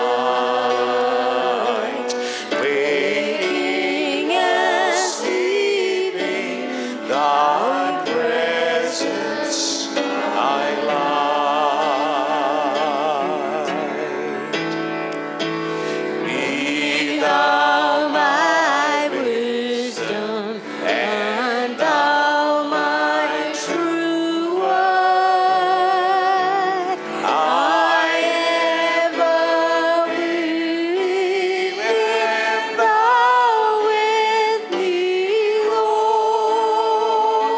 night, waking and sleeping, thy presence I light. Be thou my wisdom, and thou my true word. I ever will when thou with me, Lord.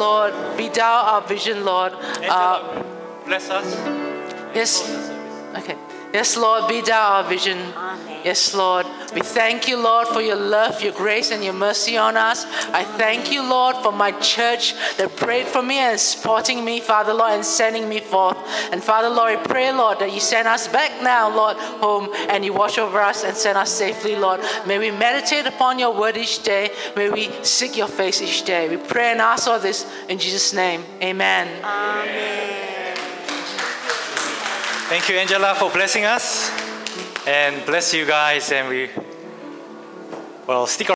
Lord, be thou our vision, Lord. Uh, Angela, bless us. yes. Close the service. Okay. Yes, Lord, be thou our vision. Amen. Yes, Lord. We thank you, Lord, for your love, your grace, and your mercy on us. I thank you, Lord, for my church that prayed for me and supporting me, Father, Lord, and sending me forth. And Father, Lord, I pray, Lord, that you send us back now, Lord, home, and you watch over us and send us safely, Lord. May we meditate upon your word each day. May we seek your face each day. We pray and ask all this in Jesus' name. Amen. Amen. Thank you, Angela, for blessing us. And bless you guys. And we, well, stick around.